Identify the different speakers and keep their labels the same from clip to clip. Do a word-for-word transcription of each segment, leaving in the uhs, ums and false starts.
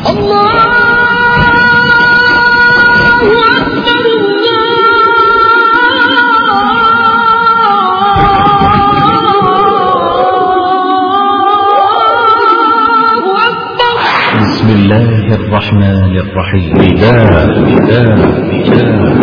Speaker 1: الله أكبر الله أكبر.
Speaker 2: بسم الله الرحمن الرحيم. نداء نداء نداء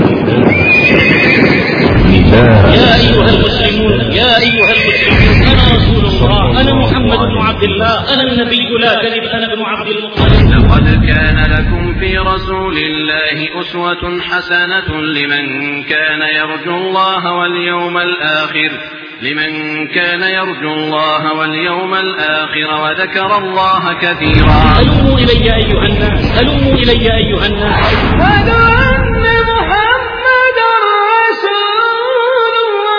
Speaker 2: نداء.
Speaker 3: يا أيها المسلمون يا أيها المسلمون أنا رسول الله، أنا محمد بن عبد الله، أنا النبي لا كذب، أنا ابن عبد المطلب.
Speaker 4: لقد كان لكم في رسول الله أسوة حسنة لمن كان يرجو الله واليوم الآخر لمن كان يرجو الله واليوم الآخر وذكر الله كثيرا.
Speaker 3: هلموا إلي أيها الناس، هلموا إلي أيها الناس.
Speaker 1: أشهد أن محمدا رسول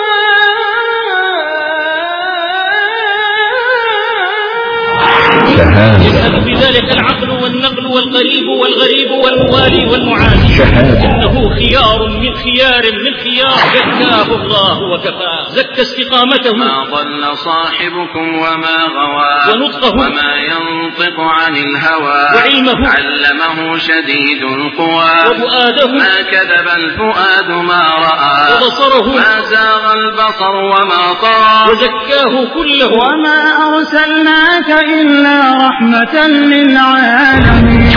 Speaker 1: الله.
Speaker 2: شهادة.
Speaker 3: يذهب بذلك العقل والنقل والقريب والغريب والموالي والمعادي.
Speaker 2: شهادة.
Speaker 3: إنه خيار من خيار من خيار زكاه الله وكفاه، زكى استقامته.
Speaker 4: ما ضل صاحبكم وما غوى
Speaker 3: ونطقه
Speaker 4: وما ينطق عن الهوى
Speaker 3: وعلمه
Speaker 4: علمه شديد القوى
Speaker 3: وفؤاده
Speaker 4: ما كذب الفؤاد ما رأى
Speaker 3: وبصره
Speaker 4: ما زاغ البصر وما طغى
Speaker 3: وزكاه كله.
Speaker 1: وما أرسلناك إلا رحمة للعالمين.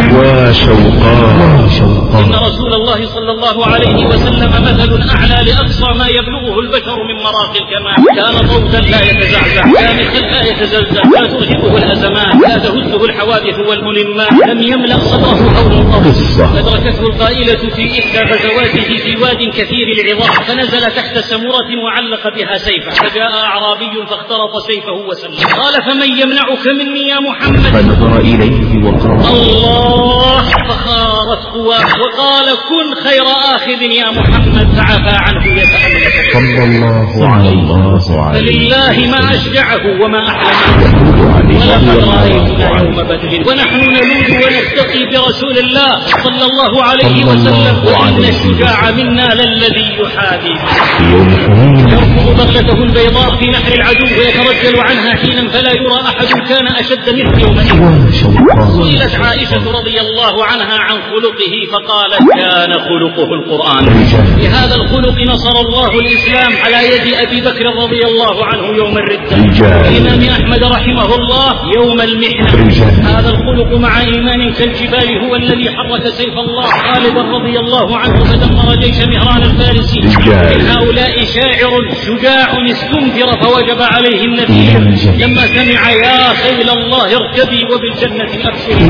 Speaker 2: وشوقا
Speaker 3: إن رسول الله صلى الله عليه وسلم مثل أعلى لأقصى ما يبلغه البشر من مراقي الكمال. كان صوتا لا يتزعزع، كامخا لا يتزلزل، لا ترهقه الأزمان، لا تهزه الحوادث والملمات، لم يملأ صدره هول الأرض. أدركته القائلة في إحدى غزواته في واد كثير العظام، فنزل تحت سمرة وعلق بها سيفه، فجاء أعرابي فاخترط سيفه وسلم. قال فمن يمنعك مني يا محمد؟
Speaker 2: فنظر إليه وقال
Speaker 3: الله، فخارت قواه وقال كن خير آخذ يا محمد، فعفى عنه يتألف.
Speaker 2: صلى الله عليه وسلم.
Speaker 3: فلله ما أشجعه وما أحلمه. ولقد رأيتنا يوم بدر ونحن نلوذ ونستقي برسول الله صلى الله عليه وسلم، وإن الشجاع منا للذي يحاذي
Speaker 2: يوم حنين
Speaker 3: يركض بغلته البيضاء في نحر العدو ويترجل عنها حينا فلا يرى أحد كان أشد منه يومئذ. سئلت عائشة رضي الله عنها عن خلقه فقالت كان خلقه القرآن. بهذا الخلق نصر الله الإسلام على يد أبي بكر رضي الله عنه يوم الردة، الإمام أحمد رحمه الله يوم المحنة. هذا الخلق مع إيمان كالجبال هو الذي حرك سيف الله خالدا رضي الله عنه فدمر جيش مهران الفارسي. من هؤلاء شاعر شجاع استنفر فوجب عليه النفير لما سمع يا خيل الله اركبي وبالجنة أبشري.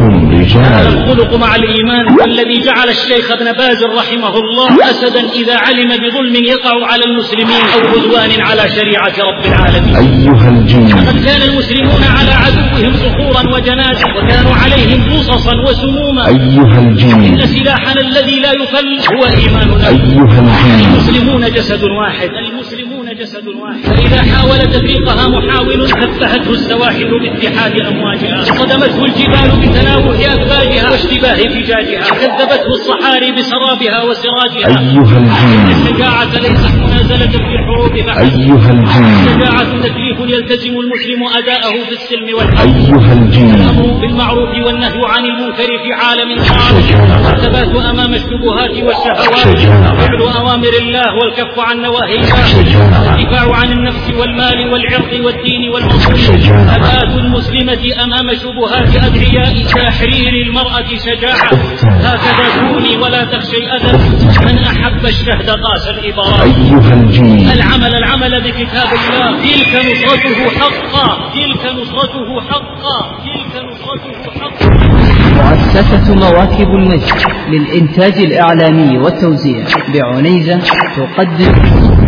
Speaker 3: هذا الخلق مع الإيمان والذي جعل الشيخ ابن باز رحمه الله أسدا إذا علم بظلم يقع على المسلمين أو عدوان على شريعة رب العالمين.
Speaker 2: أيها الجن.
Speaker 3: لقد كان المسلمون على عدوهم صخورا وجنازا وكانوا عليهم قصصا وسموما.
Speaker 2: أيها الجن.
Speaker 3: إن سلاحنا الذي لا يفل هو إيماننا.
Speaker 2: أيها الجن.
Speaker 3: المسلمون جسد واحد، المسلمون جسد واحد، فإذا حاول تفريقها محاول كفهته السواحل باتحاد أمواجها، صدمته الجبال بتناوح أكبادها واشتباه فجاجها، كذبته الصحاري بسرابها وسراجها.
Speaker 2: أيها الجن.
Speaker 3: الشجاعة ليست منازلة في الحروب فحسب.
Speaker 2: أيها الجن.
Speaker 3: الشجاعة تكليف يلتزم المسلم أداءه في السلم والحرب.
Speaker 2: أيها الجن.
Speaker 3: الأمر بالمعروف والنهي عن المنكر في عالم صعب، الثبات أمام الشبهات والشهوات، فعل أوامر الله والكف عن نواهي الله، الدفاع عن النفس والمال والعرض والدين والمصير، ثبات المسلمة أمام شبهات أدعياء، تحرير المرأة شجاعة. هكذا كوني ولا تخشي أذى، من أحب الشهد قاس الإبارة.
Speaker 2: أيها الجن.
Speaker 3: العمل العمل بكتاب الله، تلك نصرته حقا، تلك نصرته حقا، تلك نصرته حقا.
Speaker 5: مؤسسة مواكب النجم للإنتاج الإعلامي والتوزيع بعنيزة تقدم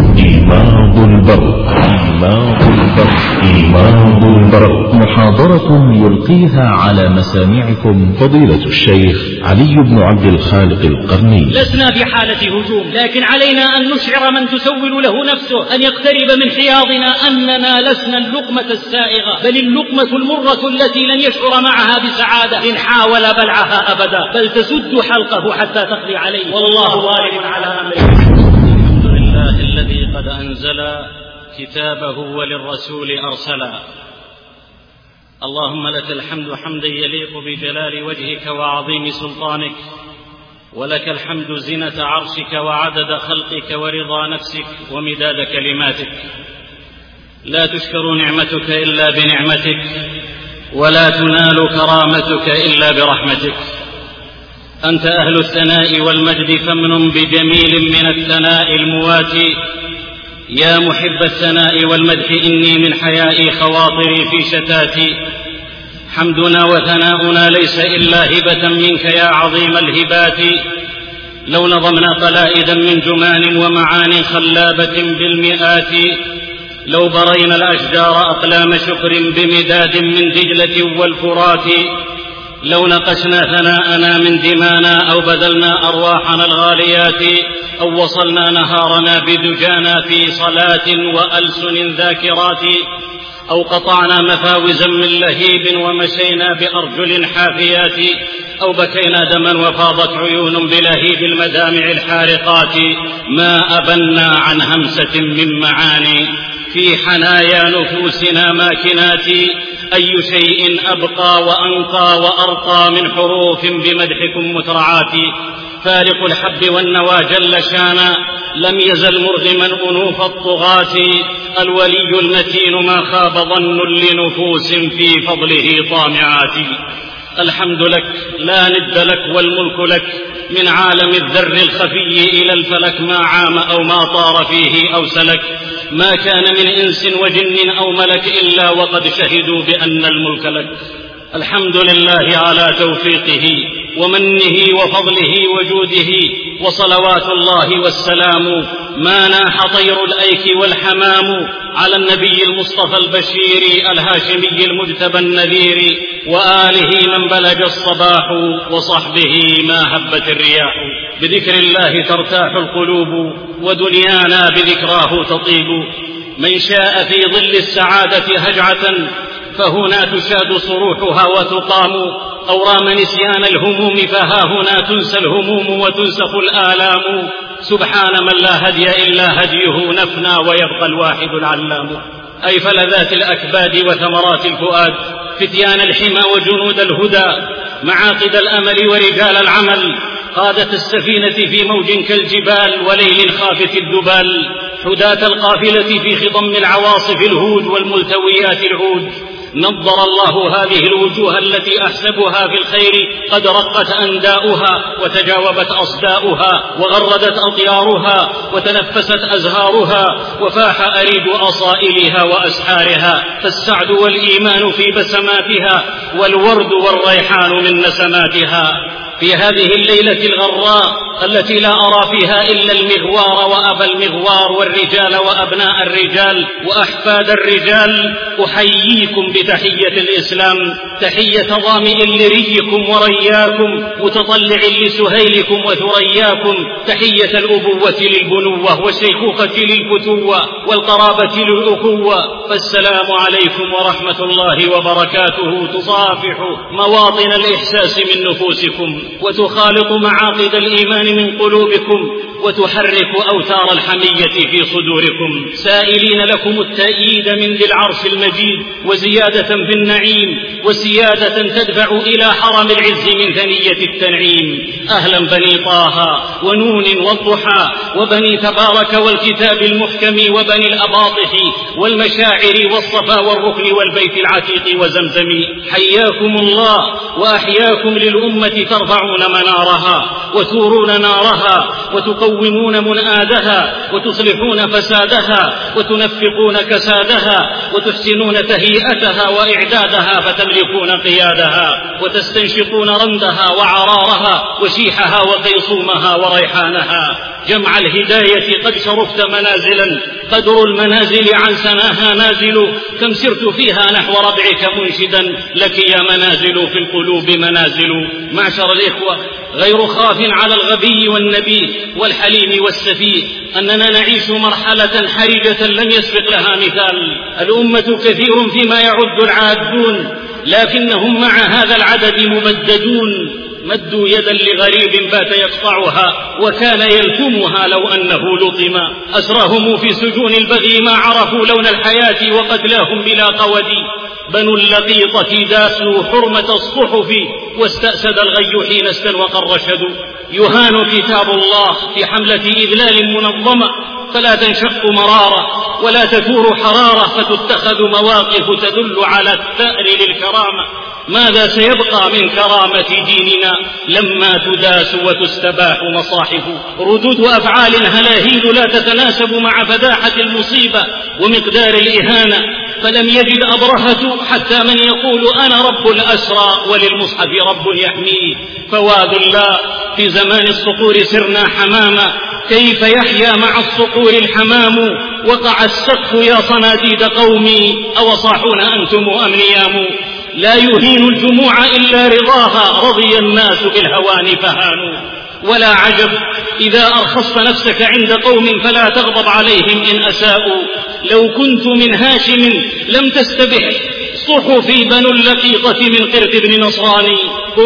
Speaker 2: إيماض البرق. إيماض البرق. إيماض البرق. محاضرة يلقيها على مسامعكم فضيلة الشيخ علي بن عبد الخالق القرني.
Speaker 3: لسنا في حالة هجوم، لكن علينا أن نشعر من تسول له نفسه أن يقترب من حياضنا أننا لسنا اللقمة السائغة، بل اللقمة المرة التي لن يشعر معها بسعادة إن حاول بلعها أبدا، بل تسد حلقه حتى تقضي عليه، والله غالب على أمره. الحمد لله الذي قد أنزل كتابه وللرسول أرسلا، اللهم لك الحمد حمدا يليق بجلال وجهك وعظيم سلطانك، ولك الحمد زنة عرشك وعدد خلقك ورضا نفسك ومداد كلماتك. لا تشكر نعمتك إلا بنعمتك، ولا تنال كرامتك إلا برحمتك. أنت أهل الثناء والمجد، فامنن بجميل من الثناء المواتي. يا محب الثناء والمدح، إني من حيائي خواطري في شتاتي. حمدنا وثناؤنا ليس إلا هبة منك يا عظيم الهبات. لو نظمنا قلائدا من جمان ومعان خلابة بالمئات، لو برينا الأشجار أقلام شكر بمداد من دجلة والفرات، لو نقشنا ثناءنا من دمانا أو بذلنا أرواحنا الغاليات، أو وصلنا نهارنا بدجانا في صلاة وألسن ذاكرات، أو قطعنا مفاوزا من لهيب ومشينا بأرجل حافيات، أو بكينا دما وفاضت عيون بلهيب المدامع الحارقات، ما أبنا عن همسة من معاني في حنايا نفوسنا ماكنات. أي شيء أبقى وأنقى وأرقى من حروف بمدحكم مترعات. فارق الحب والنوى جل شانا، لم يزل مرغما أنوف الطغاة. الولي المتين ما خاب ظن لنفوس في فضله طامعات. الحمد لك لا ند لك والملك لك، من عالم الذر الخفي إلى الفلك، ما عام أو ما طار فيه أو سلك. ما كان من إنس وجن أو ملك إلا وقد شهدوا بأن الملك لك. الحمد لله على توفيقه ومنه وفضله وجوده، وصلوات الله والسلام ما ناح طير الأيك والحمام على النبي المصطفى البشير الهاشمي المجتبى النذير، وآله من بلج الصباح، وصحبه ما هبت الرياح. بذكر الله ترتاح القلوب، ودنيانا بذكراه تطيب. من شاء في ظل السعادة هجعة، فهنا تشاد صروحها وتقام. أو رام نسيان الهموم، فها هنا تنسى الهموم وتنسخ الآلام. سبحان من لا هدي إلا هديه، نفنى ويبقى الواحد العلام. أي فلذات الأكباد وثمرات الفؤاد، فتيان الحمى وجنود الهدى، معاقد الأمل ورجال العمل، قادة السفينة في موج كالجبال وليل خافت الدبال، حداة القافلة في خضم العواصف الهود والملتويات العود. نضر الله هذه الوجوه التي أحسبها في الخير قد رقت أنداؤها وتجاوبت أصداؤها وغردت أطيارها وتنفست أزهارها وفاح أريد أصائلها وأسحارها، فالسعد والإيمان في بسماتها والورد والريحان من نسماتها. في هذه الليلة الغراء التي لا أرى فيها إلا المغوار وأبا المغوار والرجال وأبناء الرجال وأحفاد الرجال، أحييكم بتحية الإسلام، تحية ظامئ لريكم ورياكم، متطلع لسهيلكم وثرياكم، تحية الأبوة للبنوة والشيخوخة للفتوة والقرابة للأخوة. فالسلام عليكم ورحمة الله وبركاته تصافح مواطن الإحساس من نفوسكم، وتخالط معاقد الإيمان من قلوبكم، وتحرك أوتار الحمية في صدوركم، سائلين لكم التأييد من ذي العرش المجيد، وزيادة في النعيم، وسيادة تدفع إلى حرم العز من ثنية التنعيم. أهلا بني طه ونون والضحى وبني تبارك والكتاب المحكم وبني الأباطح والمشاعر والصفا والركن والبيت العتيق وزمزم. حياكم الله وأحياكم للأمة، ترفعون منارها وتورون نارها وتقومون منآدها وتصلحون فسادها وتنفقون كسادها وتحسنون تهيئتها وإعدادها، فتملكون قيادها وتستنشقون رندها وعرارها وشيحها وقيصومها وريحانها. جمع الهداية قد شرفت منازلا، قدر المنازل عن سناها نازل، كم سرت فيها نحو ربعك منشدا، لك يا منازل في القلوب منازل. معشر الإخوة، غير خاف على الغبي والنبي والحليم والسفيه أننا نعيش مرحلة حرجة لم يسبق لها مثال. الأمة كثير فيما يعد العادون، لكنهم مع هذا العدد ممددون، مدوا يدا لغريب بات يقطعها وكان يلكمها لو أنه لطم. أسراهم في سجون البغي ما عرفوا لون الحياة وقتلاهم بلا قود. بنو اللقيطة داسوا حرمة الصحف واستأسد الغي حين استلوق الرشد. يهان كتاب الله في حملة إذلال منظمة فلا تنشق مرارة ولا تثور حرارة فتتخذ مواقف تدل على الثأر للكرامة. ماذا سيبقى من كرامة ديننا لما تداس وتستباح مصاحف؟ ردود أفعال هلاهيل لا تتناسب مع فداحة المصيبة ومقدار الإهانة، فلم يجد أبرهة حتى من يقول أنا رب الأسرى وللمصحف رب يحميه. فواد الله في زمان الصقور سرنا حماما، كيف يحيا مع الصقور الحمام؟ وقع السقف يا صناديد قومي، أوصاحون أنتم أم نيام؟ لا يهين الجموع إلا رضاها، رضي الناس بالهوان فهانوا. ولا عجب إذا أرخصت نفسك عند قوم فلا تغضب عليهم إن أساءوا. لو كنت من هاشم لم تستبح صحفي بنو اللقيطة من قرد بن نصراني.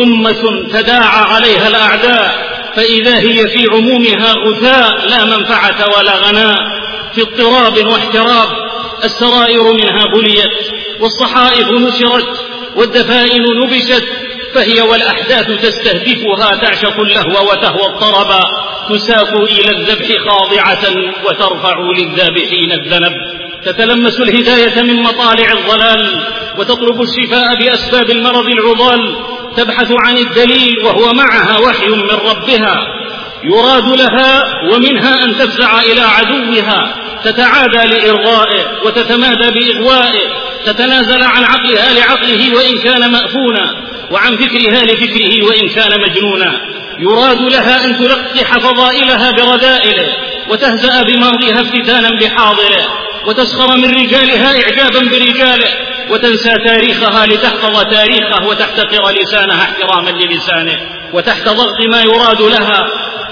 Speaker 3: أمة تداعى عليها الأعداء فإذا هي في عمومها غثاء، لا منفعة ولا غناء، في اضطراب واحتراب. السرائر منها بليت والصحائف نشرت والدفائن نبشت، فهي والأحداث تستهدفها تعشق اللهو وتهوى الطربا، تساق إلى الذبح خاضعة وترفع للذابحين الذنب. تتلمس الهداية من مطالع الضلال وتطلب الشفاء بأسباب المرض العضال، تبحث عن الدليل وهو معها وحي من ربها. يراد لها ومنها أن تفزع إلى عدوها، تتعادى لإرضائه وتتمادى بإغوائه، تتنازل عن عقلها لعقله وإن كان مأفونا، وعن فكرها لفكره وإن كان مجنونا. يراد لها أن تلقح فضائلها برذائله وتهزأ بماضيها افتتانا بحاضره، وتسخر من رجالها إعجابا برجاله، وتنسى تاريخها لتحفظ تاريخه، وتحتقر لسانها احتراما للسانه. وتحت ضغط ما يراد لها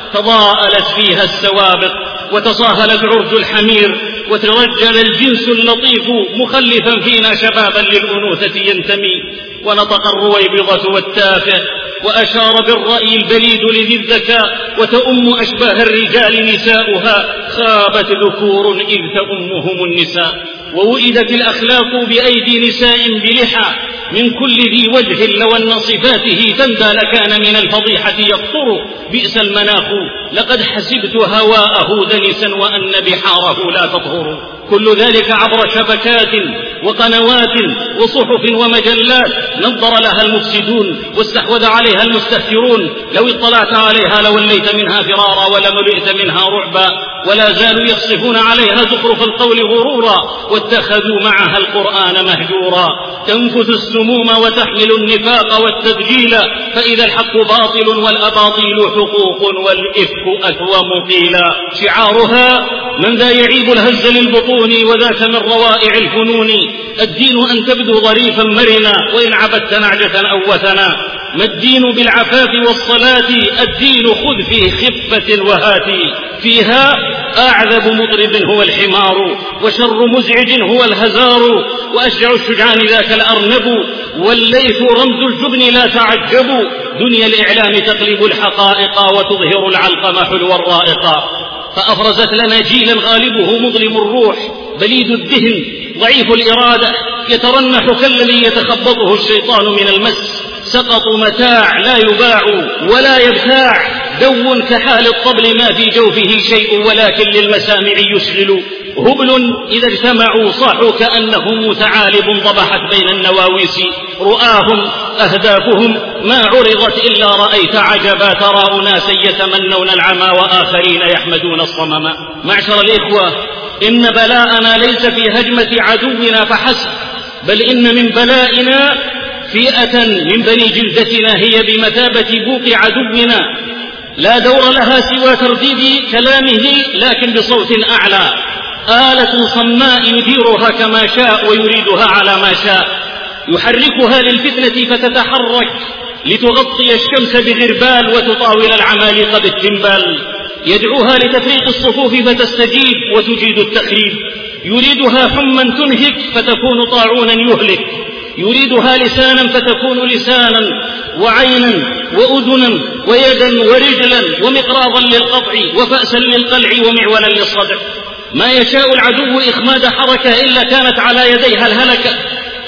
Speaker 3: تضاءلت فيها السوابق وتصاهلت عرج الحمير، وترجل الجنس اللطيف مخلفا فينا شبابا للأنوثة ينتمي. ونطق الرويبضة والتافه وأشار بالرأي البليد لذي الذكاء، وتؤم أشباه الرجال نساؤها، خابت ذكور إذ تؤمهم النساء. ووئدت الأخلاق بأيدي نساء بلحى، من كل ذي وجه لو أن صفاته تندى لكان من الفضيحة يقطر. بئس المناخ لقد حسبت هواءه دنسا وأن بحاره لا تطهر. كل ذلك عبر شبكات وقنوات وصحف ومجلات نظر لها المفسدون واستحوذ عليها المستهترون. لو اطلعت عليها لوليت منها فرارا ولملئت منها رعبا. ولا زالوا يخصفون عليها زخرف القول غرورا، واتخذوا معها القرآن مهجورا. تنفث السموم وتحمل النفاق والتدجيل، فإذا الحق باطل والأباطيل حقوق والإفك أثوم قيلا. شعارها من ذا يعيب الهز للبطون وذاك من روائع الفنون. الدين أن تبدو ظريفا مرنا وإن عبدت نعجة أو وثنا. ما الدين بالعفاف والصلاة، الدين خذ فيه خفة وهاتي. فيها أعذب مطرب هو الحمار، وشر مزعج هو الهزار، وأشجع الشجعان ذاك الأرنب، والليث رمز الجبن لا تعجبوا. دنيا الإعلام تقلب الحقائق وتظهر العلقم حلو الرائقا. فأفرزت لنا جيلا غالبه مظلم الروح بليد الذهن ضعيف الإرادة، يترنح كالذي يتخبطه الشيطان من المس. سقط متاع لا يباع ولا يبتاع، دو كحال الطبل ما في جوفه شيء ولكن للمسامع يشغل. هبل إذا اجتمعوا صاحوا كأنهم ثعالب ضبحت بين النواويس. رؤاهم أهدافهم ما عرضت إلا رأيت عجبا، ترى أناسا يتمنون العمى وآخرين يحمدون الصمم. معشر الإخوة، إن بلاءنا ليس في هجمة عدونا فحسب، بل إن من بلائنا فئة من بني جلدتنا هي بمثابة بوق عدونا، لا دور لها سوى ترديد كلامه لكن بصوت أعلى. آلة صماء يديرها كما شاء ويريدها على ما شاء، يحركها للفتنة فتتحرك لتغطي الشمس بغربال وتطاول العمالقة بالتنبال. يدعوها لتفريق الصفوف فتستجيب وتجيد التخريب. يريدها حما تنهك فتكون طاعونا يهلك. يريدها لسانا فتكون لسانا وعينا وأذنا ويدا ورجلا ومقراضا للقطع وفأسا للقلع ومعولا للصدع. ما يشاء العدو إخماد حركة إلا كانت على يديها الهلكة،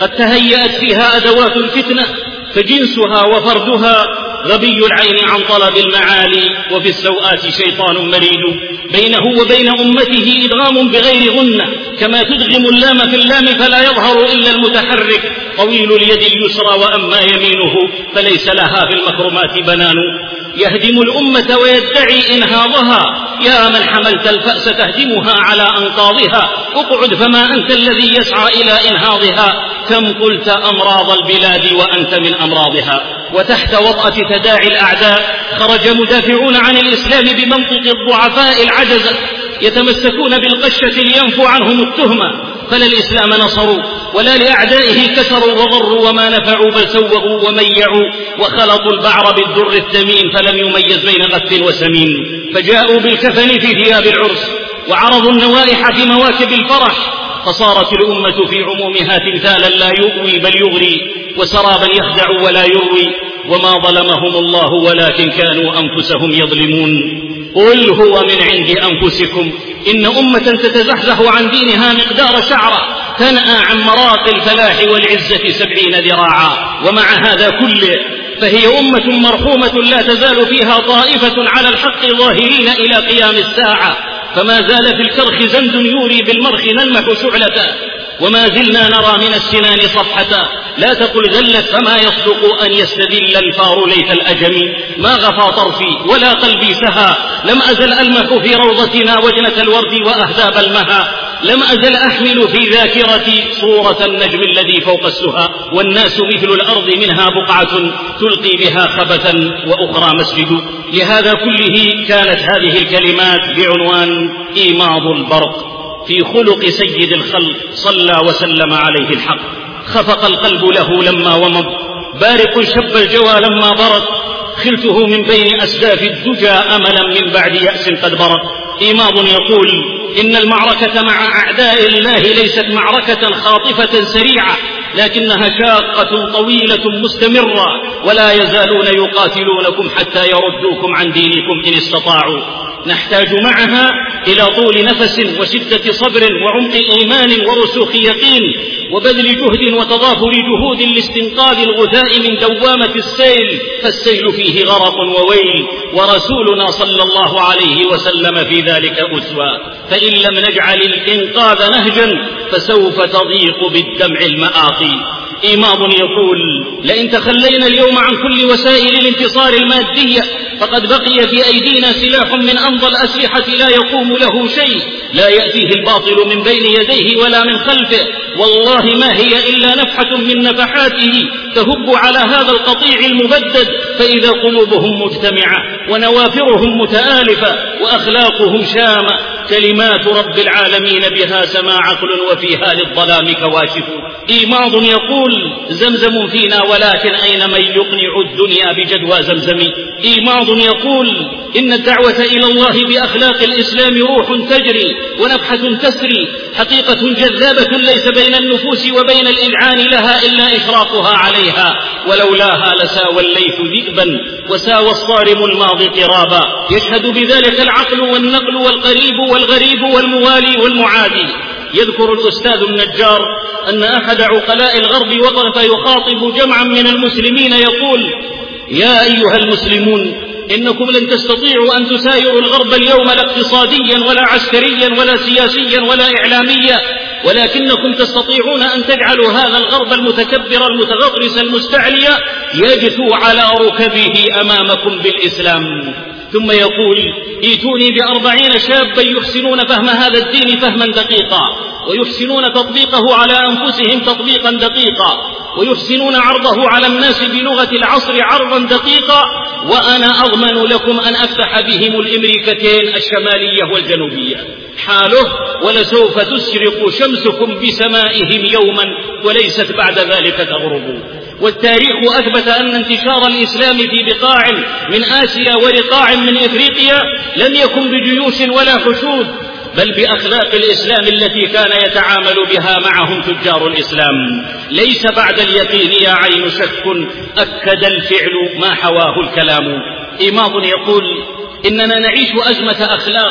Speaker 3: قد تهيأت فيها أدوات الفتنة، فجنسها وفردها غبي العين عن طلب المعالي، وفي السوءات شيطان مريد، بينه وبين أمته إدغام بغير غنة، كما تدغم اللام في اللام فلا يظهر إلا المتحرك، طويل اليد اليسرى وأما يمينه فليس لها في المكرمات بنان، يهدم الأمة ويدعي إنهاضها، يا من حملت الفأس تهدمها على أنقاضها، اقعد فما أنت الذي يسعى إلى إنهاضها، كم قلت أمراض البلاد وأنت من أمراضها. وتحت وطأة تداعي الأعداء خرج مدافعون عن الإسلام بمنطق الضعفاء العجزة، يتمسكون بالقشة لينفوا عنهم التهمة، فلا الإسلام نصروا ولا لأعدائه كسروا وضروا، وما نفعوا بل سوغوا وميعوا، وخلطوا البعر بالدر الثمين فلم يميز بين غث وسمين، فجاءوا بالكفن في ثياب العرس وعرضوا النوائح في مواكب الفرح، فصارت الأمة في عمومها تمثالا لا يؤوي بل يغري، وسرابا يخدع ولا يروي، وما ظلمهم الله ولكن كانوا أنفسهم يظلمون. قل هو من عند أنفسكم، إن أمة تتزحزح عن دينها مقدار شعرة تنأى عن مراقي الفلاح والعزة سبعين ذراعا، ومع هذا كله فهي أمة مرحومة لا تزال فيها طائفة على الحق ظاهرين إلى قيام الساعة، فما زال في الكرخ زند يوري بالمرخ نلمح شعلة، وما زلنا نرى من السنان صفحة، لا تقل ذلت فما يصدق أن يستدل الفار ليت الأجم، ما غفى طرفي ولا قلبي سهى، لم أزل ألمح في روضتنا وجنة الورد وأهداب المها، لم أزل أحمل في ذاكرتي صورة النجم الذي فوق السهى، والناس مثل الأرض منها بقعة تلقي بها خبثا وأخرى مسجد. لهذا كله كانت هذه الكلمات بعنوان إيماض البرق في خلق سيد الخلق صلى وسلم عليه الحق. خفق القلب له لما ومض، بارق شب الجوى لما برد، خلته من بين أسداف الدجى أملا من بعد يأس قد برد. إيماض يقول إن المعركة مع أعداء الله ليست معركة خاطفة سريعة، لكنها شاقة طويلة مستمرة، ولا يزالون يقاتلونكم حتى يردوكم عن دينكم إن استطاعوا. نحتاج معها إلى طول نفس وشدة صبر وعمق إيمان ورسوخ يقين وبذل جهد وتضافر جهود لاستنقاذ الغثاء من دوامة السيل، فالسيل فيه غرق وويل، ورسولنا صلى الله عليه وسلم في ذلك أسوة، فإن لم نجعل الإنقاذ نهجا فسوف تضيق بالدمع المآقي. إيماض يقول لئن تخلينا اليوم عن كل وسائل الانتصار المادية فقد بقي في أيدينا سلاح من أمضى الأسلحة لا يقوم له شيء، لا يأتيه الباطل من بين يديه ولا من خلفه، والله ما هي إلا نفحة من نفحاته تهب على هذا القطيع المبدد، فإذا قلوبهم مجتمعة ونوافرهم متآلفة وأخلاقهم شامة، كلمات رب العالمين بها سما عقل وفيها للظلام كواشف. إيماض يقول زمزم فينا ولكن أين من يقنع الدنيا بجدوى زمزم. إيماض يقول إن الدعوة إلى الله بأخلاق الإسلام روح تجري ونفحة تسري، حقيقة جذابة ليس بين النفوس وبين الإذعان لها إلا إشراقها عليها، ولولاها لساوى الليث ذئبا وساوى الصارم الماضي قرابا، يشهد بذلك العقل والنقل والقريب والغريب والموالي والمعادي. يذكر الأستاذ النجار أن أحد عقلاء الغرب وقف يخاطب جمعا من المسلمين يقول يا أيها المسلمون إنكم لن تستطيعوا أن تسايروا الغرب اليوم لا اقتصاديا ولا عسكريا ولا سياسيا ولا إعلاميا، ولكنكم تستطيعون أن تجعلوا هذا الغرب المتكبر المتغطرس المستعلي يجثو على ركبه أمامكم بالإسلام. ثم يقول ائتوني بأربعين شابا يحسنون فهم هذا الدين فهما دقيقا، ويحسنون تطبيقه على أنفسهم تطبيقا دقيقا، ويحسنون عرضه على الناس بلغة العصر عرضا دقيقا، وأنا أضمن لكم أن أفتح بهم الأمريكتين الشمالية والجنوبية. حاله ولسوف تسرق شمسكم بسمائهم يوما وليست بعد ذلك تغرب. والتاريخ أثبت أن انتشار الإسلام في بقاع من آسيا ورقاع من إفريقيا لم يكن بجيوش ولا حشود، بل بأخلاق الإسلام التي كان يتعامل بها معهم تجار الإسلام. ليس بعد اليقين يا عين شك، أكد الفعل ما حواه الكلام. إيماض يقول إننا نعيش أزمة أخلاق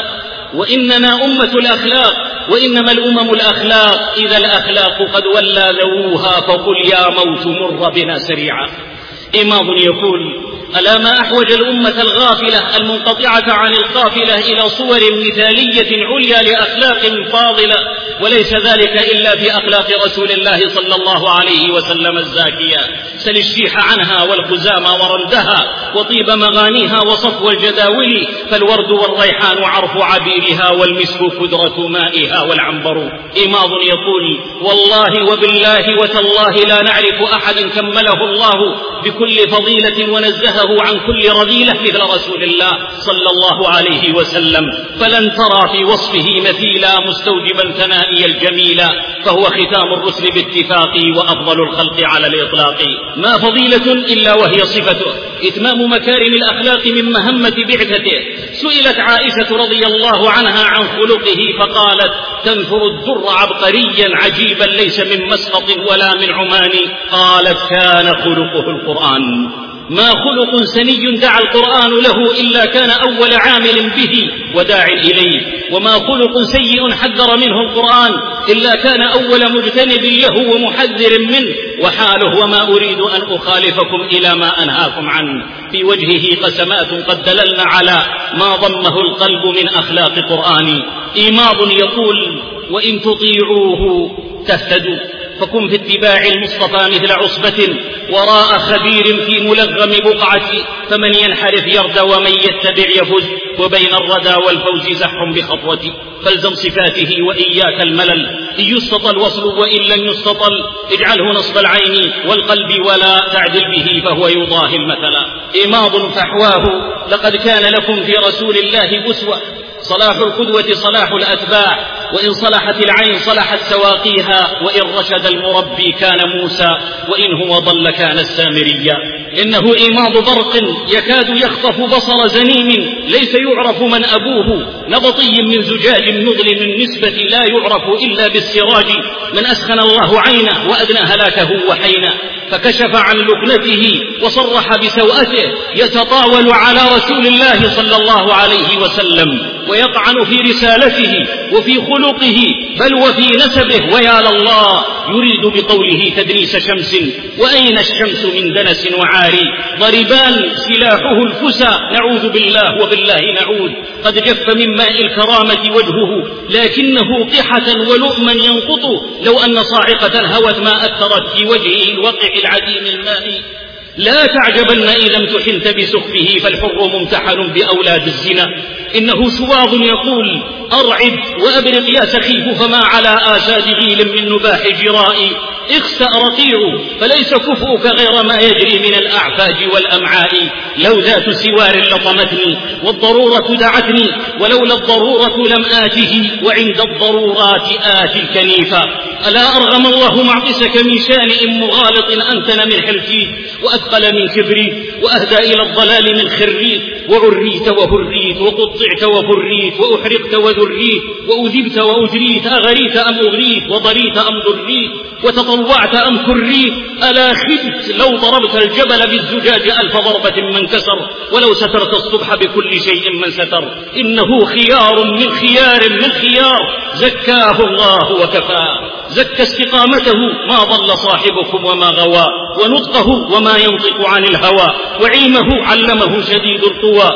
Speaker 3: وإننا أمة الأخلاق، وإنما الأمم الأخلاق، إذا الأخلاق قد ولى ذووها فقل يا موت مر بنا سريعا. إماض يقول: ألا ما أحوج الأمة الغافلة المنقطعة عن القافلة إلى صور مثالية عليا لأخلاق فاضلة، وليس ذلك إلا في أخلاق رسول الله صلى الله عليه وسلم الزاكية. سل الشيح عنها والخزام ورندها وطيب مغانيها وصفو الجداول، فالورد والريحان عرف عبيرها والمسك كدرة مائها والعنبر. إماض يقول: والله وبالله وتالله لا نعرف أحد كمله الله بكل فضيلة ونزهه عن كل رذيلة مثل رسول الله صلى الله عليه وسلم، فلن ترى في وصفه مثيلا مستوجبا ثنائي الجميلا، فهو ختام الرسل باتفاق وأفضل الخلق على الإطلاق. ما فضيلة إلا وهي صفته، إتمام مكارم الأخلاق من مهمة بعثته. سئلت عائشة رضي الله عنها عن خلقه فقالت: تنثر الدر عبقريا عجيبا ليس من مسقط ولا من عمان. قالت: كان خلقه القرآن. ما خلق سني دعا القرآن له إلا كان أول عامل به وداع إليه، وما خلق سيء حذر منه القرآن إلا كان أول مجتنب له ومحذر منه، وحاله: وما أريد أن أخالفكم إلى ما أنهاكم عنه. في وجهه قسمات قد دللن على ما ضمه القلب من أخلاق قرآني. إيماض يقول: وإن تطيعوه تهتدوا، فكن في اتباع المصطفى مثل عصبة وراء خبير في ملغم بقعة، فمن ينحرف يردى ومن يتبع يفز، وبين الردى والفوز زح بخطوة. فالزم صفاته وإياك الملل، إن يستطل الوصل وإن لم يستطل اجعله نصب العين والقلب ولا تعدل به فهو يضاهي المثل. إماض فحواه: لقد كان لكم في رسول الله أسوة. صلاح القدوة صلاح الأتباع، وإن صلحت العين صلحت سواقيها، وإن رشد المربي كان موسى، وإن هو ضل كان السامريا. إنه إيماض برق يكاد يخطف بصر زنيم، ليس يعرف من أبوه، نبطي من زجاج مظلم النسبة لا يعرف إلا بالسراج، من أسخن الله عينه وأدنى هلاكه وحينه، فكشف عن لبنته وصرح بسوءته، يتطاول على رسول الله صلى الله عليه وسلم ويطعن في رسالته وفي خلقه بل وفي نسبه، ويا لله يريد بقوله تدنيس شمس، وأين الشمس من دنس وعاري، ضربان سلاحه الفسى، نعوذ بالله وبالله نعوذ، قد جف من ماء الكرامة وجهه لكنه قحة ولؤما ينقط، لو أن صاعقة هوت ما أثرت في وجهه الوقع العديم الماء. لا تعجبن إذا امتحنت بسخفه، فالحر ممتحن بأولاد الزنا. إنه شواظ يقول: أرعد وأبرق يا سخيف، فما على آساد غيل من نباح جرائي، اخسأ رقيع فليس كفؤك غير ما يجري من الأعفاج والأمعاء، لو ذات سوار لطمتني والضرورة دعتني، ولولا الضرورة لم آته، وعند الضرورات آتي الكنيفة. ألا أرغم الله معطسك من شانئ مغالط أنتن من حلفي، وأثقل من كبري، وأهدى إلى الضلال من خريت، وعريت وهريت، وقطعت وفريت، وأحرقت وذريت، وأذبت وأجريت، أغريت أم أغريت، وضريت أم ضريت، وتطوعت أم كريت، ألا خبت لو ضربت الجبل بالزجاج ألف ضربة من كسر، ولو سترت الصبح بكل شيء من ستر. إنه خيار من خيار من خيار، زكاه الله وكفاه، زكى استقامته ما ضل صاحبكم وما غوى، ونطقه وما ينطق عن الهوى، وعلمه علمه شديد القوى،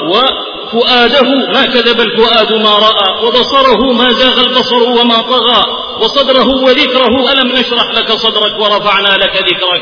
Speaker 3: وفؤاده ما كذب الفؤاد ما رأى، وبصره ما زاغ البصر وما طغى، وصدره وذكره ألم نشرح لك صدرك ورفعنا لك ذكرك،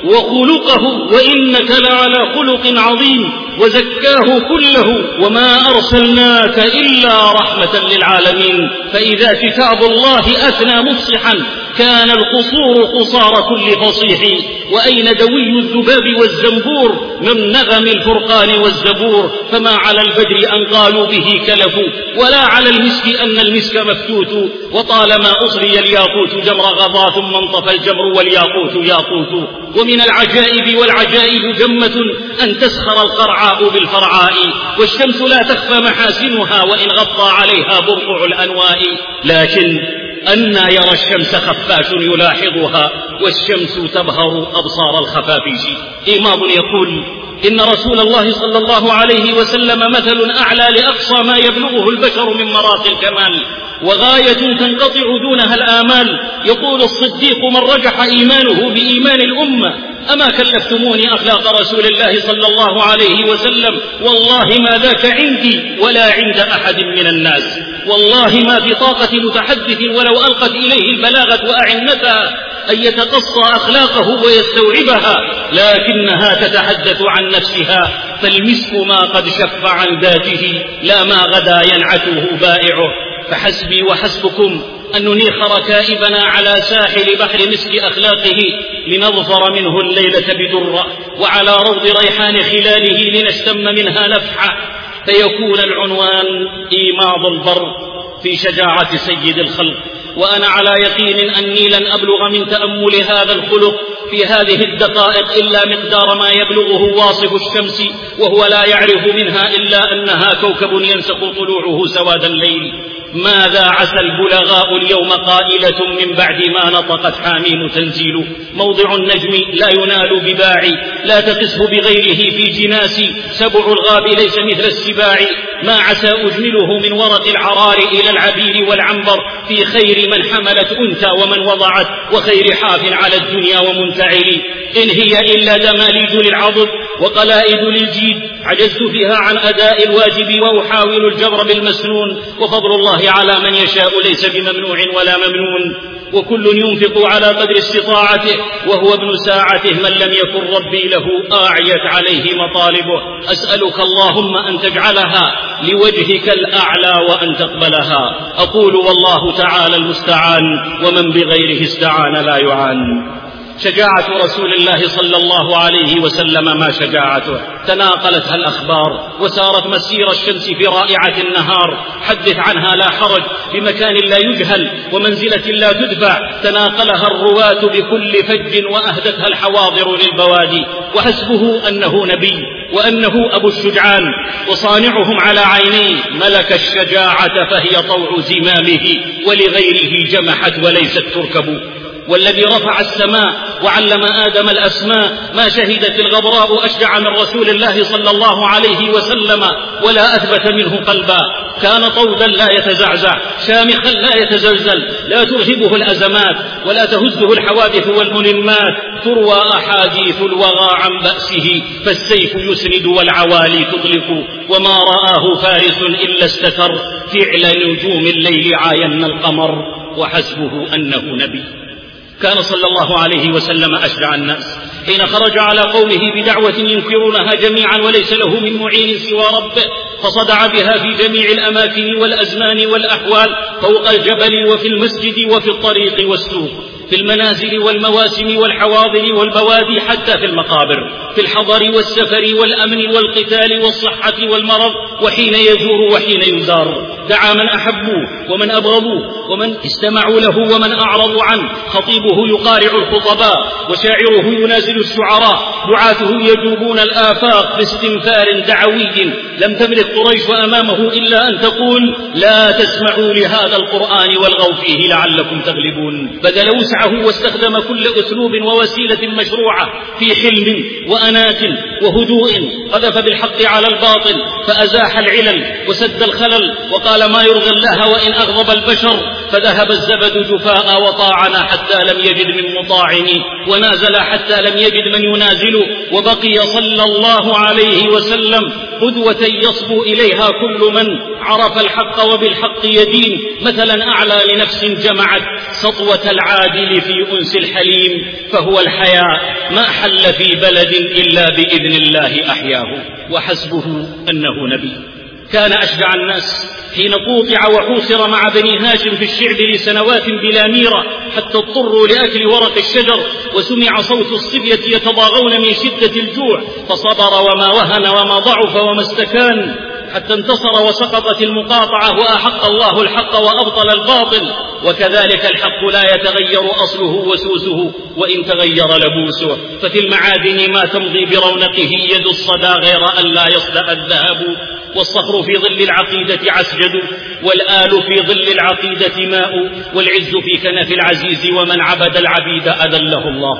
Speaker 3: وخلقه وإنك لعلى خلق عظيم، وزكاه كله، وما أرسلناك إلا رحمة للعالمين. فإذا كتاب الله أثنى مفصحا كان القصور قصار كل فصيح، وأين دوي الذباب والزنبور من نغم الفرقان والزبور، فما على البدر أن قالوا به كلفوا، ولا على المسك أن المسك مفتوت، وطالما أصري الياقوت جمر غضا ثم انطفى الجمر والياقوت ياقوت. ومن العجائب والعجائب جمة أن تسخر القرعاء بالفرعاء، والشمس لا تخفى محاسنها وإن غطى عليها برقع الأنواء، لكن أنى يرى الشمس خفاش يلاحظها، والشمس تبهر أبصار الخفافيش. إمام يقول: إن رسول الله صلى الله عليه وسلم مثل أعلى لأقصى ما يبلغه البشر من مراقي الكمال، وغاية تنقطع دونها الآمال. يقول الصديق من رجح إيمانه بإيمان الأمة: أما كلفتموني أخلاق رسول الله صلى الله عليه وسلم؟ والله ما ذاك عندي ولا عند أحد من الناس، والله ما في طاقة متحدث ولو ألقت إليه البلاغة وأعنتها أن يتقصى أخلاقه ويستوعبها، لكنها تتحدث عن نفسها، فالمسك ما قد شف عن ذاته لا ما غدا ينعته بائعه. فحسبي وحسبكم أن ننيخ ركائبنا على ساحل بحر مسك أخلاقه لنظفر منه الليلة بدرة، وعلى روض ريحان خلاله لنشتم منها نفحة، فيكون العنوان إيماض البر في شجاعة سيد الخلق. وأنا على يقين أني لن أبلغ من تأمل هذا الخلق في هذه الدقائق إلا مقدار ما يبلغه واصف الشمس وهو لا يعرف منها إلا أنها كوكب ينسق طلوعه سواد الليل. ماذا عسى البلغاء اليوم قائلة من بعد ما نطقت حاميم تنزيل. موضع النجم لا ينال بباعي، لا تقسه بغيره في جناسي، سبع الغاب ليس مثل السباع. ما عسى أجمله من ورق العرار إلى العبير والعنبر، في خير من حملت أنثى ومن وضعت، وخير حاف على الدنيا ومنتعل. إن هي إلا دماليج للعضد وقلائد للجيد، عجزت فيها عن أداء الواجب وأحاول الجبر بالمسنون، وفضل الله على من يشاء ليس بممنوع ولا ممنون. وكل ينفق على قدر استطاعته وهو ابن ساعته، من لم يكن ربي له أعيت عليه مطالبه. أسألك اللهم أن تجعلها لوجهك الأعلى وأن تقبلها. أقول والله تعالى المستعان، ومن بغيره استعان لا يعان. شجاعة رسول الله صلى الله عليه وسلم ما شجاعته، تناقلتها الأخبار وسارت مسير الشمس في رائعة النهار. حدث عنها لا حرج، بمكان لا يجهل ومنزلة لا تدفع، تناقلها الرواة بكل فج وأهدتها الحواضر للبوادي. وحسبه أنه نبي وأنه أبو الشجعان، وصانعهم على عينيه ملك الشجاعة فهي طوع زمامه، ولغيره جمحت وليست تركب. والذي رفع السماء وعلم آدم الأسماء، ما شهدت الغبراء أشجع من رسول الله صلى الله عليه وسلم ولا أثبت منه قلبا. كان طودا لا يتزعزع، شامخا لا يتزلزل، لا ترهبه الأزمات ولا تهزه الحوادث والملمات. تروى أحاديث الوغى عن بأسه، فالسيف يسند والعوالي تطلق، وما رآه فارس إلا استتر، فعل نجوم الليل عاين القمر. وحسبه أنه نبي. كان صلى الله عليه وسلم أشجع الناس حين خرج على قومه بدعوة ينكرونها جميعا وليس له من معين سوى ربه، فصدع بها في جميع الأماكن والأزمان والأحوال، فوق الجبل وفي المسجد وفي الطريق والسوق، في المنازل والمواسم والحواضر والبوادي، حتى في المقابر، في الحضر والسفر والأمن والقتال والصحة والمرض، وحين يزور وحين يزار. دعا من أحبوا ومن أبغضوا، ومن استمعوا له ومن أعرضوا عنه. خطيبه يقارع الخطباء، وشاعره ينازل الشعراء، دعاته يجوبون الآفاق باستنفار دعوي. لم تملك قريش أمامه إلا أن تقول: لا تسمعوا لهذا القرآن والغوا فيه لعلكم تغلبون. بذل وسعه واستخدم كل أسلوب ووسيلة مشروعة في حلم وأنات وهدوء، قذف بالحق على الباطل فأزاح العلل وسد الخلل، وقال: ما يرضي الله وإن أغضب البشر، فذهب الزبد جفاء وطاعنا حتى لم يجد من مطاعن، ونازل حتى لم يجد من ينازل، وبقي صلى الله عليه وسلم قدوة يصبو إليها كل من عرف الحق وبالحق يدين، مثلا أعلى لنفس جمعت سطوة العادل في أنس الحليم. فهو الحياء ما حل في بلد إلا بإذن الله أحياه. وحسبه أنه نبي. كان أشجع الناس حين قوطع وحوصر مع بني هاشم في الشعب لسنوات بلا ميرة، حتى اضطروا لأكل ورق الشجر، وسمع صوت الصبية يتضاغون من شدة الجوع، فصبر وما وهن وما ضعف وما استكان، حتى انتصر وسقطت المقاطعة، وأحق الله الحق وأبطل الباطل. وكذلك الحق لا يتغير أصله وسوسه، وإن تغير لبوسه. ففي المعادن ما تمضي برونقه يد الصدى غير أن لا يصدأ الذهب، والصخر في ظل العقيدة عسجد، والآل في ظل العقيدة ماء، والعز في كنف العزيز، ومن عبد العبيد أذله الله.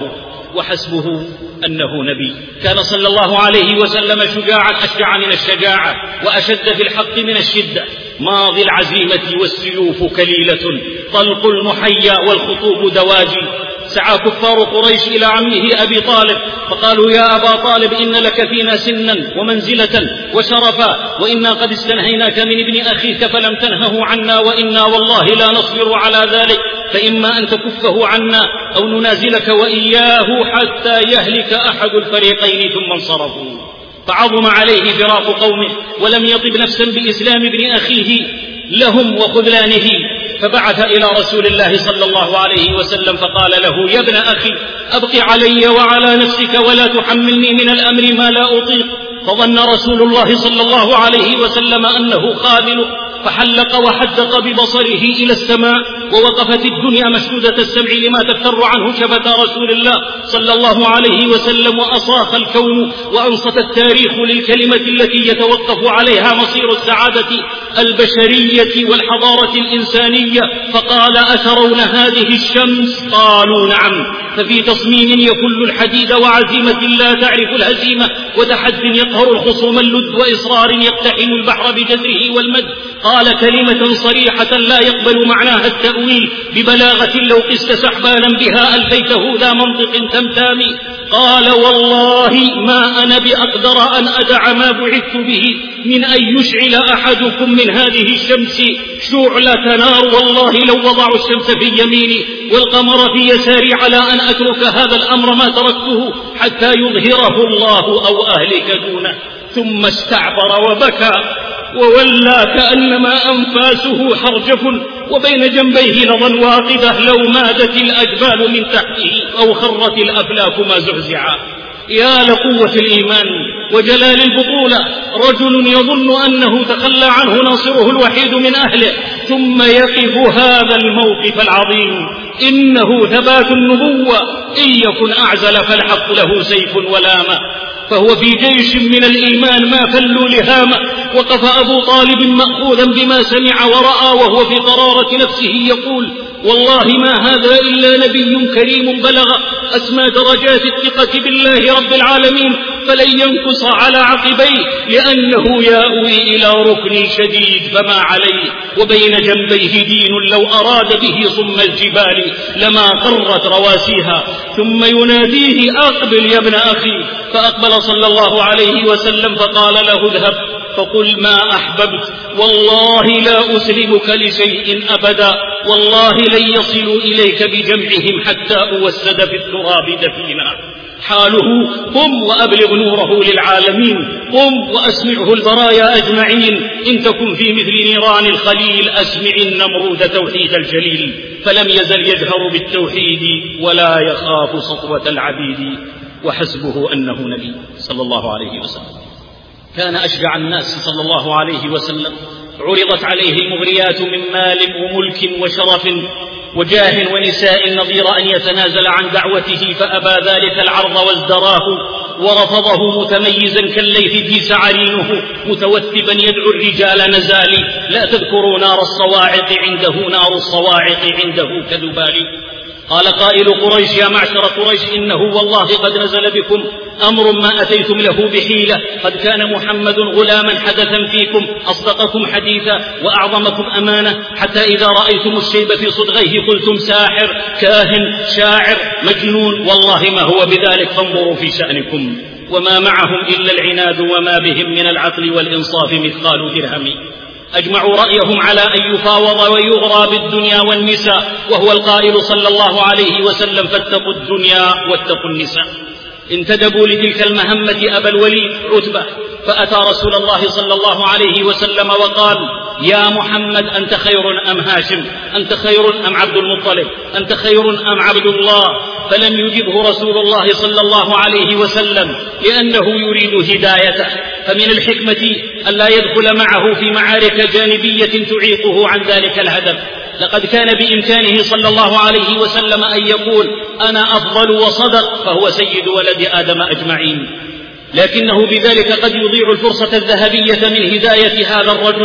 Speaker 3: وحسبه أنه نبي. كان صلى الله عليه وسلم شجاعا أشجع من الشجاعة وأشد في الحق من الشدة، ماضي العزيمة والسيوف كليلة، طلق المحيا والخطوب دواجي. سعى كفار قريش إلى عمه أبي طالب فقالوا يا أبا طالب إن لك فينا سنا ومنزلة وشرفا، وإنا قد استنهيناك من ابن أخيك فلم تنهه عنا، وإنا والله لا نصبر على ذلك، فإما أن تكفه عنا أو ننازلك وإياه حتى يهلك أحد الفريقين. ثم انصرفوا، فعظم عليه فراق قومه ولم يطب نفسا بإسلام ابن أخيه لهم وخذلانه، فبعث إلى رسول الله صلى الله عليه وسلم فقال له يا ابن أخي أبق علي وعلى نفسك ولا تحملني من الأمر ما لا أطيق. فظن رسول الله صلى الله عليه وسلم أنه خاذل، فحلق وحدق ببصره إلى السماء، ووقفت الدنيا مشدودة السمع لما تفتر عنه شفة رسول الله صلى الله عليه وسلم، وأصاخ الكون وأنصت التاريخ للكلمة التي يتوقف عليها مصير السعادة البشرية والحضارة الإنسانية. فقال أترون هذه الشمس؟ قالوا نعم. ففي تصميم يكل الحديد وعزيمة لا تعرف الهزيمة وتحد يقهر الخصوم اللد وإصرار يقتحم البحر بجذره والمد. قال كلمة صريحة لا يقبل معناها التأويل ببلاغة لو قست سحبانا بها ألفيته ذا منطق تمتامي. قال والله ما أنا بأقدر أن أدع ما بعثت به من أن يشعل أحدكم من هذه الشمس شعلة نار، والله لو وضعوا الشمس في يميني والقمر في يساري على أن أترك هذا الأمر ما تركته حتى يظهره الله أو أهلك دونه. ثم استعبر وبكى وولى كأنما أنفاسه حرجف، وبين جنبيه نضى واقدة لو مادت الأجبال من تحته أو خرت الأفلاك ما زعزعا. يا لقوة الإيمان وجلال البطولة، رجل يظن أنه تخلى عنه ناصره الوحيد من أهله ثم يقف هذا الموقف العظيم. إنه ثبات النبوة، إن يكن أعزل فالحق له سيف ولامة، فهو في جيش من الإيمان ما فلوا لهامة. وقف أبو طالب مأخوذا بما سمع ورأى وهو في قرارة نفسه يقول والله ما هذا إلا نبي كريم بلغ أسمى درجات الثقة بالله رب العالمين، فلن ينكص على عقبيه لأنه يأوي إلى ركن شديد فما عليه، وبين جنبيه دين لو أراد به صم الجبال لما قرت رواسيها. ثم يناديه أقبل يا ابن أخي، فأقبل صلى الله عليه وسلم فقال له اذهب فقل ما أحببت، والله لا أسلمك لشيء أبدا، والله لن يصلوا إليك بجمعهم حتى أوسد في التراب دفينا. حاله قم وأبلغ نوره للعالمين، قم وأسمعه البرايا أجمعين، إن تكن في مثل نيران الخليل أسمع النمرود توحيد الجليل، فلم يزل يجهر بالتوحيد ولا يخاف سطوة العبيد. وحسبه أنه نبي صلى الله عليه وسلم. كان أشجع الناس صلى الله عليه وسلم، عرضت عليه المغريات من مال وملك وشرف وجاه ونساء نظير أن يتنازل عن دعوته، فأبى ذلك العرض وازدراه ورفضه متميزا كالليث في سعرينه متوثبا يدعو الرجال نزالي، لا تذكروا نار الصواعق عنده نار الصواعق عنده كذبال. قال قائل قريش يا معشر قريش إنه والله قد نزل بكم أمر ما أتيتم له بحيلة، قد كان محمد غلاما حدثا فيكم أصدقكم حديثا وأعظمكم أمانة، حتى إذا رأيتم الشيب في صدغيه قلتم ساحر كاهن شاعر مجنون، والله ما هو بذلك، فانظروا في شأنكم. وما معهم إلا العناد وما بهم من العقل والإنصاف مثقال درهم. أجمعوا رأيهم على أن يفاوض ويغرى بالدنيا والنساء، وهو القائل صلى الله عليه وسلم فاتقوا الدنيا واتقوا النساء. انتدبوا لتلك المهمة أبا الوليد عتبة، فأتى رسول الله صلى الله عليه وسلم وقال يا محمد أنت خير أم هاشم؟ أنت خير أم عبد المطلب؟ أنت خير أم عبد الله؟ فلم يجبه رسول الله صلى الله عليه وسلم لأنه يريد هدايته، فمن الحكمة ألا يدخل معه في معارك جانبية تعيقه عن ذلك الهدف. لقد كان بإمكانه صلى الله عليه وسلم أن يقول أنا أفضل وصدق، فهو سيد ولد آدم أجمعين، لكنه بذلك قد يضيع الفرصة الذهبية من هداية هذا الرجل